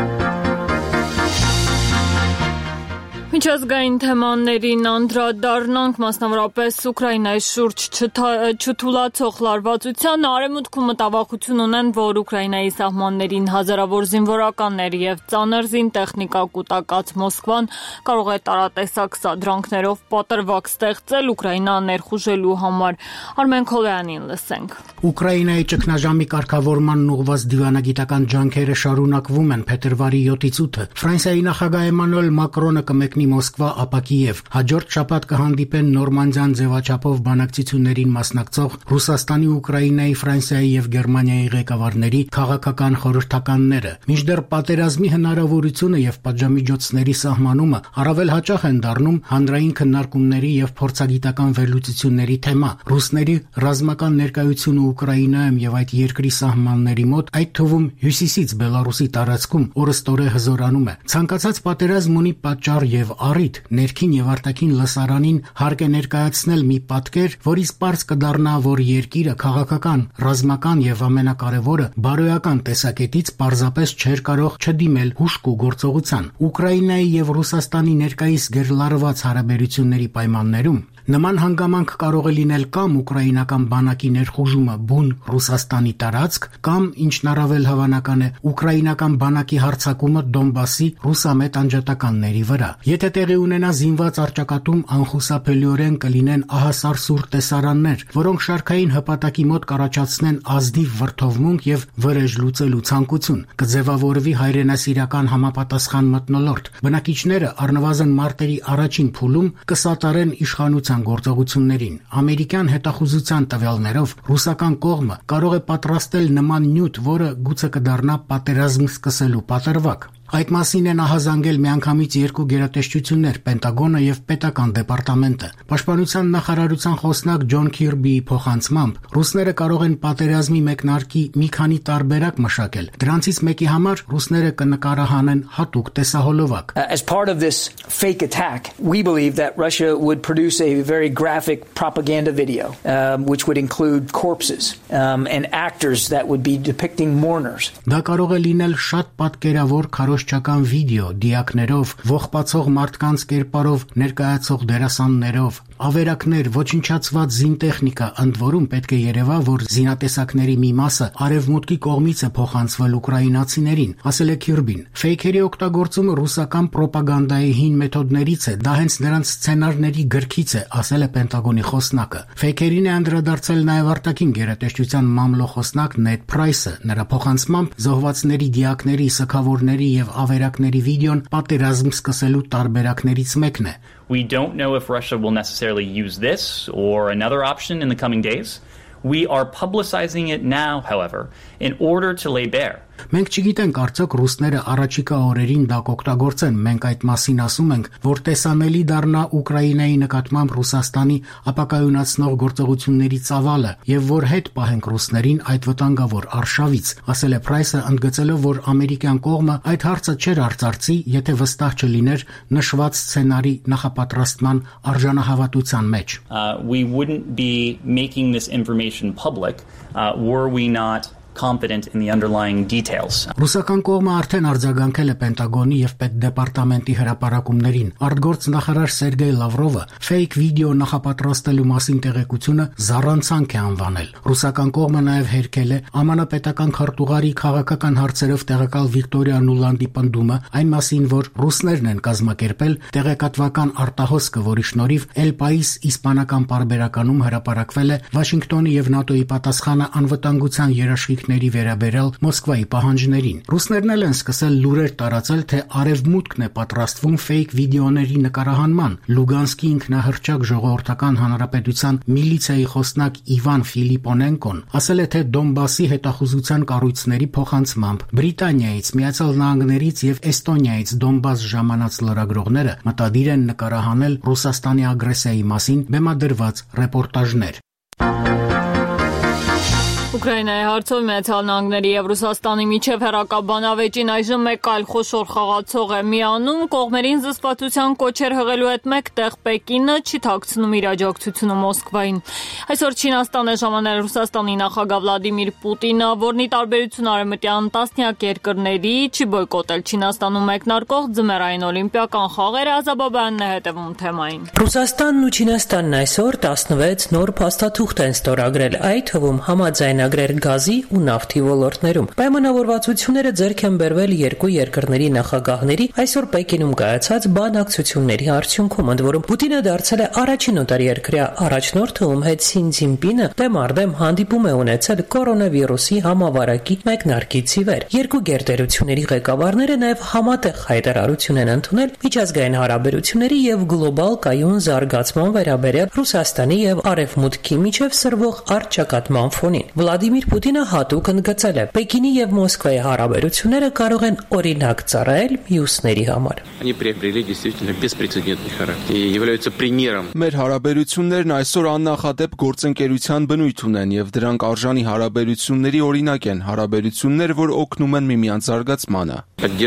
Միջազգային թեմաներին անդրադառնանք, մասնավորապես Ուկրաինայի շուրջ չթուլացող լարվածության արևմուտքում մտավախություն ունեն, որ Ուկրաինայի սահմաններին հազարավոր զինվորականներ եւ ծանր զինտեխնիկա կուտակած Մոսկվան կարող է տարատեսակ սադրանքներով պատրվակ ստեղծել Ուկրաինան ներխուժելու համար։ Արմեն Քոլյանին լսենք։ Ուկրաինայի ճգնաժամի կարգավորման ուղղված դիվանագիտական ջանքերը շարունակվում են փետրվարի յոթից ութը։ Ֆրանսիայի նախագահ Էմանուել Մակրոնը կմեկնի Մոսկվա ապա Կիև։ Հաջորդ շաբաթ կհանդիպեն նորմանդյան ձևաչափով բանակցություններին մասնակցող Ռուսաստանի, Ուկրաինայի, Ֆրանսիայի եւ Գերմանիայի ղեկավարների քաղաքական խորհրդականները։ Մինչդեռ պատերազմի հնարավորությունը եւ պատժամիջոցների սահմանումը առավել հաճախ են դառնում հանրային քննարկումների եւ փորձագիտական վերլուծությունների թեմա։ Ռուսների ռազմական ներկայությունը Ուկրաինայում եւ այդ երկրի սահմանների մոտ, այդ թվում հյուսիսից Բելարուսի տարածքում օրստորե հզորանում է։ Ցանկացած պատերազմ ունի պատճառ եւ առիթ, ներքին եւ արտաքին լսարանին հարկ է ներկայացնել մի պատկեր, որից պարզ կդառնա, որ երկիրը քաղաքական, ռազմական եւ ամենակարևորը բարոյական տեսակետից պարզապես չէր կարող չդիմել հուժկ ու գործողության։ Ուկրաինայի եւ Ռուսաստանի ներկայիս գերլարված հարաբերությունների պայմաններում նման հանգամանք կարող է լինել կամ ուկրաինական բանակի ներխուժումը բուն Ռուսաստանի տարածք, կամ ինչն առավել հավանական է, ուկրաինական բանակի հարձակումը Դոնբասի ռուսամետ անջատականների վրա։ Եթե տեղի ունենա զինված առճակատում, անխուսափելիորեն կլինեն ահասարսուռ տեսարաններ, որոնք շարքային հպատակի մոտ կառաջացնեն ազնիվ վրդովմունք եւ վրեժ լուծելու ցանկություն, կձևավորվի հայրենասիրական համապատասխան մթնոլորտ։ Բնակիչները առնվազն մարտերի առաջին փուլում կսատարեն իշխանության գործողություններին։ Ամերիկյան հետախուզության տվյալներով ռուսական կողմը կարող է պատրաստել նման նյութ, որը գուցե կդառնա պատերազմ սկսելու պատրվակ։ Այդ մասին են ահազանգել միանգամից երկու գերատեսչություններ՝ Պենտագոնը եւ Պետական դեպարտամենտը։ Պաշտպանության նախարարության խոսնակ Ջոն Քիրբիի փոխանցմամբ, ռուսները կարող են պատերազմի մեկնարկի մի քանի տարբերակ մշակել։ Դրանցից մեկի համար ռուսները կնկարահանեն հատուկ տեսահոլովակ։ As part of this fake attack, we believe that Russia would produce a very graphic propaganda video, um, which would include corpses um, and actors that would be depicting mourners. Դա կարող է լինել շատ պատկերավոր քարոզչական վիդեո, դիակներով, ողբացող մարդկանց կերպարով ներկայացող դերասաններով, ավերակներ, ոչնչացված զինտեխնիկա, ընդ որում պետք է երևա, որ զինատեսակների մի մասը արևմուտքի կողմից է փոխանցվել ուկրաինացիներին, ասել է Քիրբին։ Ֆեյքերի օգտագործումը ռուսական պրոպագանդայի հին մեթոդներից է, դա հենց նրանց սցենարների գրքից է, ասել է Պենտագոնի խոսնակը։ Ֆեյքերին է անդրադարձել նաև արտաքին գերատեսչության մամլոխոսնակ Նեդ Փրայսը։ Նրա փոխանցմամբ զոհվածների դիակների, սգավորների եւ ավերակների վիդեոն պատերազմ սկսելու տարբերակներից մեկն է։ We don't know if Russia will necessarily use this or another option in the coming days. We are publicizing it now, however, in order to lay bare. Մենք չգիտենք արդյոք ռուսները առաջիկա օրերին դա կօգտագործեն, մենք այդ մասին ասում ենք, որ տեսանելի դառնա Ուկրաինայի նկատմամբ Ռուսաստանի ապակայունացնող գործողությունների ծավալը եւ որ հետ պահենք ռուսներին այդ վտանգավոր արշավից, ասել է Փրայսը, ընդգծելով, որ ամերիկյան կողմը այդ հարցը չէր արծարծի, եթե վստահ չլիներ նշված սցենարի նախապատրաստման արժանահավատության մեջ. Uh, we wouldn't be making this information public uh, were we not confident in the underlying details. Ռուսական կողմը արդեն արձագանքել է Պենտագոնի եւ Պետդեպարտամենտի հրապարակումներին։ Արտգործ նախարար Սերգեյ Լավրովը ֆեյք վիդեո նախապատրաստելու մասին տեղեկությունը զառանցանք է անվանել։ Ռուսական կողմը նաեւ հերքել է ԱՄՆ պետական քարտուղարի քաղաքական հարցերով տեղակալ Վիկտորիա Նուլանդի պնդումը այն մասին, որ ռուսներն են կազմակերպել տեղեկատվական արտահոսքը, որի շնորհիվ El País իսպանական պարբերականում հրապարակվել է Վաշինգտոնի եւ ՆԱՏՕ-ի պատասխանը անվտանգության երաշխիք մեկների վերաբերյալ Մոսկվայի պահանջներին։ Ռուսներն էլ են սկսել լուրեր տարածել, թե Արևմուտքն է պատրաստվում ֆեյք վիդեոների նկարահանման։ Լուգանսկի ինքնահռչակ ժողովրդական հանրապետության միլիցիայի խոսնակ Իվան Ֆիլիպոնենկոն ասել է, թե Դոնբասի հետախուզության կառույցների փոխանցմամբ Բրիտանիայից, Միացյալ Նահանգներից եւ Էստոնիայից Դոնբաս ժամանած լրագրողները մտադիր են նկարահանել Ռուսաստանի ագրեսիայի մասին բեմադրված ռեպորտաժներ։ Ուկրաինայի հարցով Միացյալ Նահանգների եւ Ռուսաստանի միջև հերակաբանավեճին այժմ մեկ այլ խոշոր խաղացող է միանում, կողմերին զսպվածության կոչեր հղելու հետ մեկտեղ Պեկինը չի թաքցնում իր աջակցությունը Մոսկվային։ Այսօր Չինաստան է ժամանել Ռուսաստանի նախագահ Վլադիմիր Պուտինը, որն ի տարբերություն արևմտյան տասնյակ երկրների չի բոյկոտել Չինաստանում մեկնարկող ձմեռային օլիմպիական խաղերը, Ազաբաբյանն է հետևում թեմային։ Ռուսաստանն ու Չինաստանն այսօր տասնվեց նոր փաստաթուղթ են ստորագրել, այդ թվում համաձայն agrեր գազի ու նավթի ոլորտներում։ Պայմանավորվածությունները ձեռք են բերվել երկու երկրների նախագահների այսօր Պեկինում կայացած բանակցությունների արդյունքում, ընդ որում Պուտինը դարձել է առաջին օտարերկրյա առաջնորդը, ում հետ Սին Ցզինպինը դեմարդեմ հանդիպում է ունեցել կորոնավիրուսի համավարակի մեկնարկից ի վեր։ Երկու գերտերությունների ղեկավարները նաև համատեղ հայտարարություն են ընդունել միջազգային հարաբերությունների եւ գլոբալ կայուն զարգացման վերաբերյալ Ռուսաստանի եւ Արևմուտքի միջև սրվող առճակատման ֆոնին։ Վլադիմիր Պուտինը հատուկ ընդգծել է. Պեկինի եւ Մոսկվայի հարաբերությունները կարող են օրինակ ծառայել մյուսների համար։ Մեր հարաբերություններն այսօր աննախադեպ գործընկերության բնույթ ունեն եւ դրանք արժանի հարաբերությունների օրինակ են, հարաբերություններ, որ օգնում են միմյանց զարգացմանը։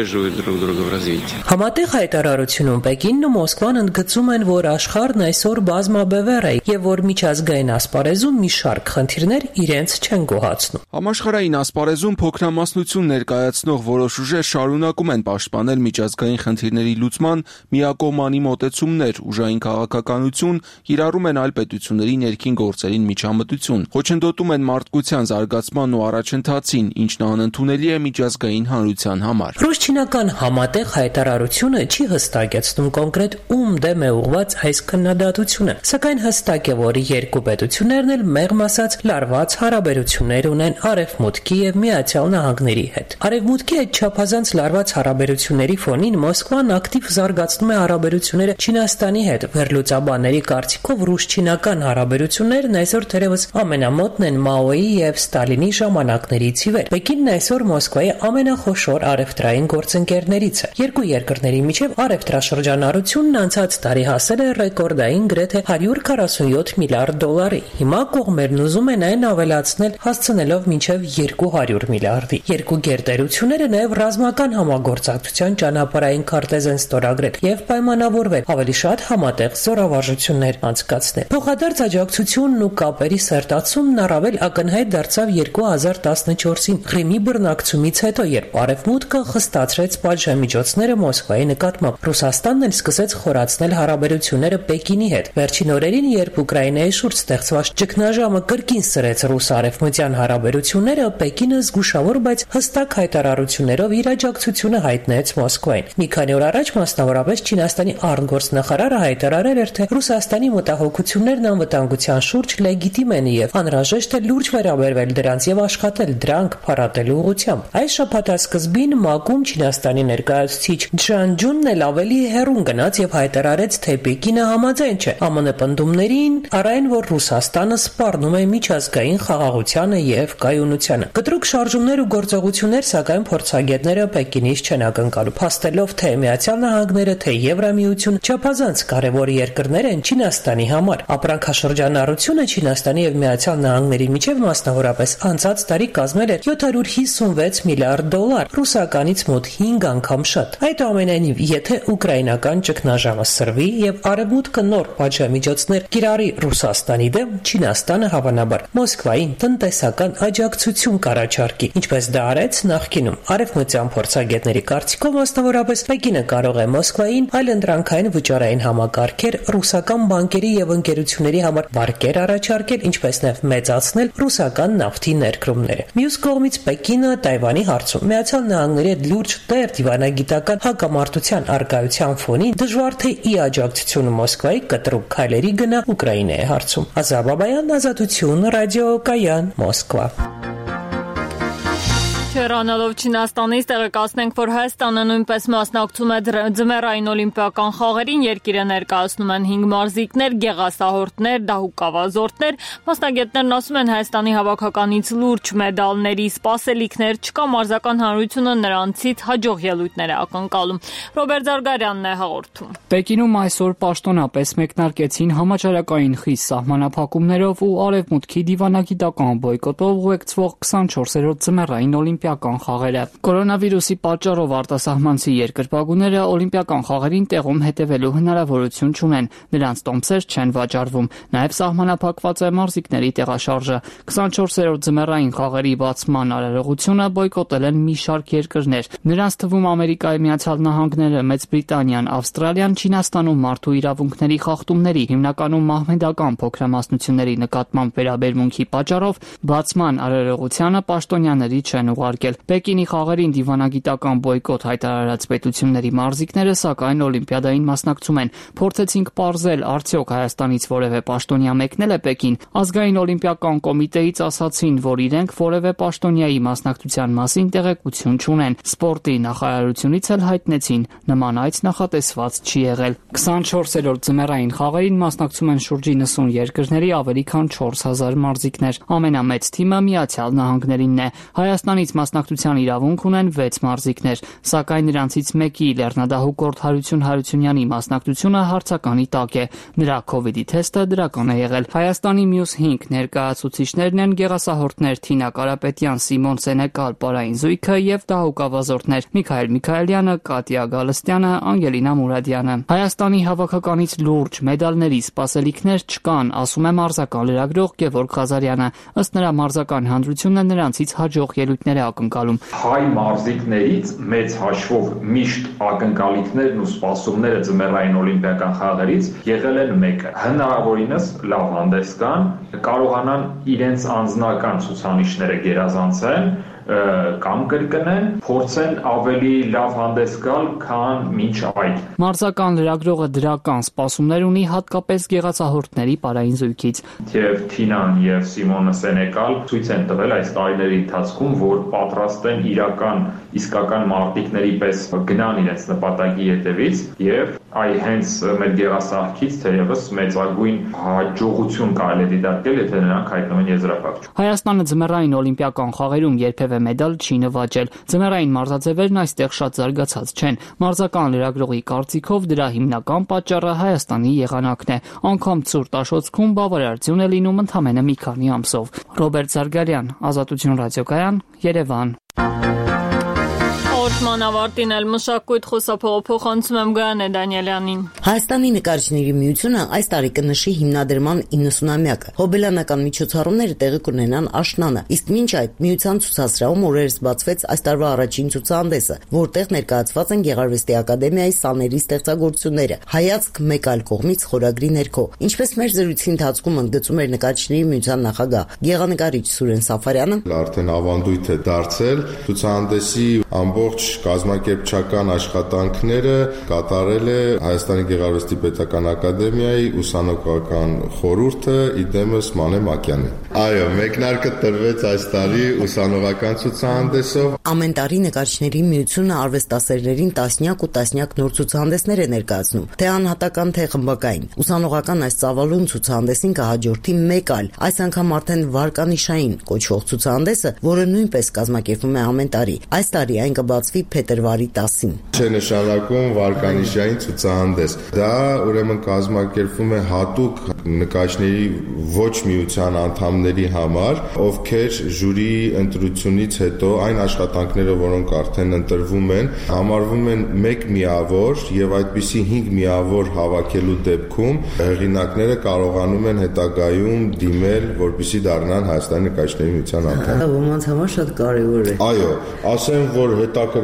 Համատեղ հայտարարությունում Պեկինն ու Մոսկվան ընդգծում են, որ աշխարհն այսօր բազմաբևեռ է եւ որ միջազգային ասպարեզում մի շարք խնդիրներ իրենց չեն գոհացնում։ Համաշխարհային ասպարեզում փոքրամասնություն ներկայացնող որոշ ուժեր շարունակում են պաշտպանել միջազգային խնդիրների լուծման միակողմանի մոտեցումներ, ուժային քաղաքականություն, կիրառում են այլ պետությունների ներքին գործերին միջամտություն, խոչընդոտում են մարդկության զարգացմանն ու առաջընթացին, ինչն անընդունելի է միջազգային հանրության համար։ Ռուս-չինական համատեղ հայտարարությունը չի հստակեցնում կոնկրետ ում դեմ է ուղղված այս քննադատությունը, սակայն հստակ է, որ երկու պետություններն էլ մեղմ ասած լարված հարաբերություններ ունեն Արևմուտքի եւ Միացյալ Նահանգների հետ։ Արևմուտքի այդ չափազանց լարված հարաբերությունների ֆոնին Մոսկվան ակտիվ զարգացնում է հարաբերությունները Չինաստանի հետ։ Վերլուծաբանների կարծիքով ռուս-չինական հարաբերություններն այսօր թերևս ամենամոտն են Մաոյի եւ Ստալինի ժամանակներից ի վեր։ Պեկինն այսօր Մոսկվայի ամենախոշոր առևտրային գործընկերներից է։ Երկու երկրների միջև առևտրաշրջանառությունն անցած տարի հասել է ռեկորդային գրեթե հարյուր քառասունյոթ միլիարդ դոլարի։ Հիմա կողմերն ուզում են այն ավելացնել, հասցնելով մինչև երկու հարյուր միլիարդի։ Երկու գերտերությունները նաև ռազմական համագործակցության ճանապարհային քարտեզ են ստորագրել եւ պայմանավորվել ավելի շատ համատեղ զորավարժություններ անցկացնել։ Փոխադարձ աջակցությունն ու կապերի սերտացումն առավել ակնհայտ դարձավ երկու հազար տասնչորսին Ղրիմի բռնակցումից հետո, երբ Արևմուտքը խստացրեց պատժամիջոցները Մոսկվայի նկատմամբ։ Ռուսաստանն էլ սկսեց խորացնել հարաբերությունները Պեկինի հետ։ Վերջին օրերին, երբ Ուկրաինայի շուրջ ստեղծված ճգնաժամը կրկին սրեց ռուս-արևմտյան հարաբերությունները, Պեկինը զգուշավոր, բայց հստակ հայտարարություններով իր աջակցությունը հայտնեց Մոսկվային։ Մի քանի օր առաջ, մասնավորապես, Չինաստանի արտգործնախարարը հայտարարել էր, թե Ռուսաստանի մտահոգություններն անվտանգության շուրջ լեգիտիմ են եւ անհրաժեշտ է լուրջ վերաբերվել դրանց եւ աշխատել դրանք փառատելու ուղղությամբ։ Այս շաբաթասկզբին ՄԱԿ-ում Չինաստանի ներկայացուցիչ Ջան Ջունն էլ ավելի հեռուն գնաց եւ հայտարարեց, թե Պեկինը համաձայն չէ ԱՄՆ պնդումներին, առայն որ Ռուսաստանը սպառնում է միջազգային խաղաղությանը եւ կայունությանը։ Կտրուկ շարժումներ ու գործողություններ, սակայն փորձագետները Պեկինից չեն ակնկալում, փաստելով, թե Միացյալ Նահանգները, թե Եվրամիությունը չափազանց կարևոր երկրներ են Չինաստանի համար։ Ապրանքաշրջանառությունը Չինաստանի եւ Միացյալ Նահանգների միջև մասնավորապես անցած տարի կազմել էր յոթ հարյուր հիսունվեց միլիարդ դոլար, ռուսականից մոտ հինգ անգամ շատ։ Այդուամենայնիվ, եթե ուկրաինական ճգնաժամը սրվի եւ Արևմուտքը նոր պատժամիջոցներ կիրառի Ռուսաստանի դեմ, Չինաստանը հավանաբար Մոսկվային տնտեսական աջակցություն կառաջարկի, ինչպես դա արեց նախկինում։ Արևմտյան փորձագետների կարծիքով, մասնավորապես, Պեկինը կարող է Մոսկվային այլընտրանքային վճարային համակարգեր, ռուսական բանկերի եւ ընկերությունների համար վարկեր առաջարկել, ինչպես նաեւ մեծացնել ռուսական նավթի ներկրումները։ Մյուս կողմից, Պեկինը Թայվանի հարցում Միացյալ Նահանգների հետ լուրջ դեր դիվանագիտական հակամարտության արկայության ֆոնին դժվար թե ի աջակցությունը Մոսկվայի կտրուկ քայլերի գնա Ուկրաինայի հարցում։ Ազաբաբայան, Ազատություն, ռադիո Կայան, Մոսկվա։ Հեռանալով Չինաստանից տեղեկացնենք, որ Հայաստանը նույնպես մասնակցում է ձմեռային օլիմպիական խաղերին, երկիրը ներկայացնում են հինգ մարզիկներ, գեղասահորդներ, դահուկավազորդներ, մասնագետներն ասում են Հայաստանի հավաքականից լուրջ մեդալների սպասելիքներ չկա, մարզական հանրությունը նրանցից հաջող ելույթներ է ակնկալում։ Ռոբերտ Զարգարյանն է հաղորդում։ Պեկինում այսօր պաշտոնապես մեկնարկեցին համաճարակային խիստ սահմանափակումներով ու արևմուտքի դիվանագիտական բոյկոտով ուղեկցվող քսանչորսերորդ ձմեռային օլիմպիական խաղերը։ Կորոնավիրուսի պատճառով արտասահմանցի երկրպագուները օլիմպիական խաղերին տեղում հետևելու հնարավորություն չունեն, նրանց տոմսեր չեն վաճառվում, նաև սահմանափակված է մարզիկների տեղաշարժը։ քսանչորսերորդ ձմեռային խաղերի բացման արարողությունը բոյկոտել են մի շարք երկրներ, նրանց թվում Ամերիկայի Միացյալ Նահանգները, Մեծ Բրիտանիան, Ավստրալիան, Չինաստանում մարդու իրավունքների խախտումների, հիմնականում մահմեդական փոքրամասնությունների նկատմամբ վերաբերմունքի պատճառով բացման արարողությանը պաշտոնյաների չեն ուղարկել։ Պեկինի խաղերին դիվանագիտական բոյկոտ հայտարարած պետությունների մարզիկները սակայն օլիմպիադային մասնակցում են։ Փորձեցինք պարզել, արդյոք Հայաստանից որևէ պաշտոնյա մեկնել է Պեկին։ Ազգային օլիմպիական կոմիտեից ասացին, որ իրենք որևէ պաշտոնյայի մասնակցության մասին տեղեկություն չունեն։ Սպորտի նախարարությունից էլ հայտնեցին, նման այց նախատեսված չի եղել։ քսանչորսերորդ ձմեռային խաղերին մասնակցում են շուրջ իննսուն երկրների ավելի քան չորս հազար մարզիկներ։ Ամենամեծ թիմը Միացյալ Նահանգներինն է։ Հայաստանից մասնակցության իրավունք ունեն վեց մարզիկներ, սակայն նրանցից մեկի լեռնադահուկորդ Հարություն Հարությունյանի մասնակցությունը հարցականի տակ է։ Նրա քովիդի թեստը դրական է եղել։ Հայաստանի մյուս հինգ ներկայացուցիչներն են գեղասահորդներ Թինա Կարապետյան, Սիմոն Սենեկալ, Պարային Զույգը եւ դահուկավազորդներ Միքայել Միքայելյանը, Կատյա Գալստյանը, Անգելինա Մուրադյանը։ Հայաստանի հավաքականից լուրջ մեդալների սպասելիքներ չկան, ասում է մարզական լրագրող Գևորգ Ղազարյանը։ Ըստ նրա մարզական հանրությունը նրանցից հաջող ելույթներ է ակնկալում։ Հայ մարզիկներից մեծ հաշվով միշտ ակնկալիքներն ու սպասումները ձմեռային օլիմպիական խաղերից եղել են մեկը։ Հնարավորինս լավ հանդես գան, կարողանան իրենց անձնական ցուցանիշները գերազանցեն կամ կրկնեն, փորձեն ավելի լավ հանդես գալ, քան մինչ այդ։ Մարզական լրագրողը դրական սպասումներ ունի հատկապես գեղացահորդների Պարային Զույգից։ Եվ Թինան եւ Սիմոնը Սենեկալ ցույց են տվել այս տարիների ընթացքում, որ պատրաստ են իրական իսկական մարտիկների պես գնան իրենց նպատակի հետևից եւ այ հենց մեր գեղասահքից թերևս մեծագույն հաջողություն կարելի է դիտարկել, եթե նրանք հայտնվեն եզրափակչում։ Հայաստանը ձմեռային օլիմպիական խաղերում երբևէ մեդալ չի նվաճել։ Ձմեռային մարզաձևերն այստեղ շատ զարգացած չեն։ Մարզական լրագրողի կարծիքով դրա հիմնական պատճառը Հայաստանի եղանակն է։ Անգամ ցուրտ Աշոտսկում բավարարություն է լինում ընդամենը մի քանի ամսով։ Ռոբերտ Զարգարյան, Ազատություն ռադիոկայան, Երևան։ Հաղորդման ավարտին էլ մշակույթ խոսափողը փոխանցում եմ Գայանե Դանիելյանին։ Հայաստանի նկարիչների միությունը այս տարի կնշի հիմնադրման իննսունամյակը։ Հոբելյանական միջոցառումները տեղի կունենան աշնանը, իսկ մինչ այդ միության ցուցասրահում օրերս բացվեց այս տարվա առաջին ցուցահանդեսը, որտեղ ներկայացված են Գեղարվեստի ակադեմիայի սաների ստեղծագործությունները։ Հայացք մեկ այլ կողմից խորագրի ներքո։ Ինչպես մեր զրույցի ընթացքում ընդգծում էր նկարիչների միության նախագահ գեղանկարիչ Սուրեն Սաֆարյանը, արդեն ավանդույթ է դարձել ցուցահանդեսի ամբողջ կազմակերպչական աշխատանքները կատարել է Հայաստանի Գեղարվեստի պետական ակադեմիայի ուսանողական խորհուրդը իդեմս Մանե Մակյանի։ Այո, մեկնարկը տրվեց այս տարի ուսանողական ցուցահանդեսով։ Ամեն տարի նկարիչների միությունը արվեստասերներին տասնյակ ու տասնյակ նոր ցուցահանդեսներ է ներկայացնում, թե անհատական, թե խմբակային։ Ուսանողական այս ծավալուն ցուցահանդեսին կհաջորդի մեկ այլ, այս անգամ արդեն վարկանիշային կոչվող ցուցահանդեսը, որը նույնպես կազմակերպվում է ամեն տարի։ Այս տարի այն կբացվի փետրվարի տասին։ Չէ նշանակում վարկանիշային ցուցահանդես։ Դա ուրեմն կազմակերպվում է հատուկ նկարիչների ոչ միության անդամների համար, ովքեր ժյուրի ընտրությունից հետո այն աշխատանքները, որոնք արդեն ընտրվում են, համարվում են մեկ միավոր եւ այդպիսի հինգ միավոր հավաքելու դեպքում հեղինակները կարողանում են հետագայում դիմել, որպեսզի դառնան Հայաստանի նկարիչների միության անդամ։ Դա ոմանց համար շատ կարեւոր է։ Այո, ասեմ, որ հետաքրքիր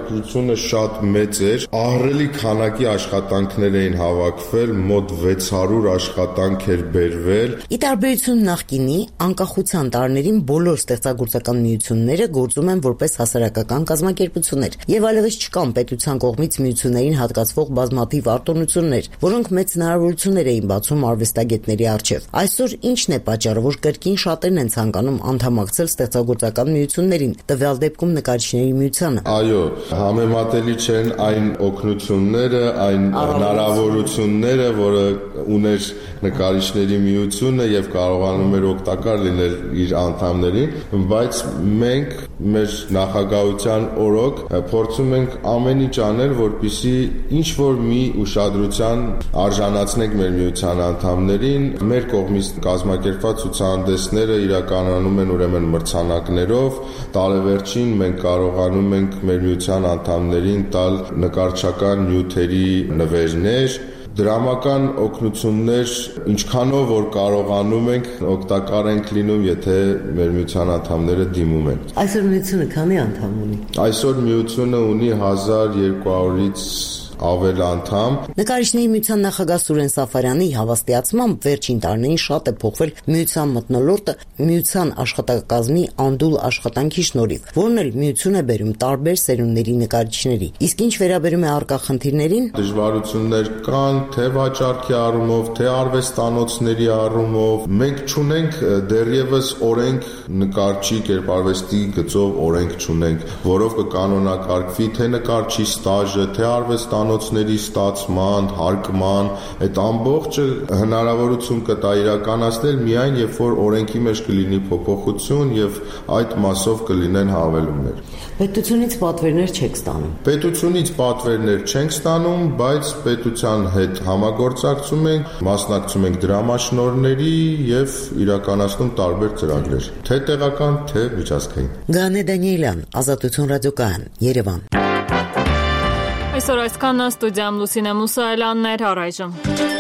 հետաքրքրությունը շատ մեծ էր, ահռելի քանակի աշխատանքներ էին հավաքվել, մոտ վեց հարյուր աշխատանք էր բերվել։ Ի տարբերություն նախկինի, անկախության տարիներին բոլոր ստեղծագործական միությունները գործում են որպես հասարակական կազմակերպություններ, եւ այլևս չկան պետության կողմից միություններին հատկացվող բազմաթիվ արտոնություններ, որոնք մեծ հնարավորություններ էին բացում արվեստագետների առջև։ Այսօր ինչն է պատճառը, որ կրկին շատերն են ցանկանում անդամակցել ստեղծագործական միություններին, տվյալ դեպքում նկարիչների միությանը։ Այո, համեմատելի չեն այն օգնությունները, այն հնարավորությունները, որը ուներ նկարիչների միությունը եւ կարողանում էր օգտակար լինել իր անդամներին, բայց մենք մեր նախագահության օրոք փորձում ենք ամեն ինչ անել, որպեսզի ինչ որ մի ուշադրության արժանացնենք մեր միության անդամներին։ Մեր կողմից կազմակերպված ցուցահանդեսները իրականանում են ուրեմն մրցանակներով, տարեվերջին մենք կարողանում ենք մեր միության անդամներին տալ նկարչական նյութերի նվերներ, դրամական օգնություններ, ինչքանով որ կարողանում ենք, օգտակար ենք լինում, եթե մեր միության անդամները դիմում են։ Այսօր միությունը քանի անդամ ունի։ Այսօր միությունը ունի հազար երկու հարյուրից ավել անդամ։ Նկարիչների միության նախագահ Սուրեն Սաֆարյանի հավաստիացմամբ վերջին տարիներին շատ է փոխվել միության մթնոլորտը միության աշխատակազմի անդուլ աշխատանքի շնորհիվ, որն էլ միություն է բերում տարբեր սերունդների նկարիչների։ Իսկ ինչ վերաբերում է առկա խնդիրներին, դժվարություններ կան թե վաճառքի առումով, թե արվեստանոցների առումով։ Մենք չունենք դեռևս օրենք նկարչի կերպարվեստի գծով օրենք չունենք, որով կկանոնակարգվի թե նկարչի ստաժը, թե արվեստանոց ների ստացման, հարկման, այդ ամբողջը հնարավորություն կտա իրականացնել միայն երբ որ օրենքի մեջ կլինի փոփոխություն եւ այդ մասով կլինեն հավելումներ։ Պետությունից պատվերներ չեք ստանում։ Պետությունից պատվերներ չենք ստանում, բայց պետության հետ համագործակցում ենք, մասնակցում ենք դրամաշնորհների եւ իրականացնում տարբեր ծրագրեր, թե տեղական, թե միջազգային։ Գանե Դանիելյան, Ազատություն ռադիոկայան, Երևան։ Այսօր այսքանն ստուդիայում Լուսինե Մուսայելյանն էր, առայժմ։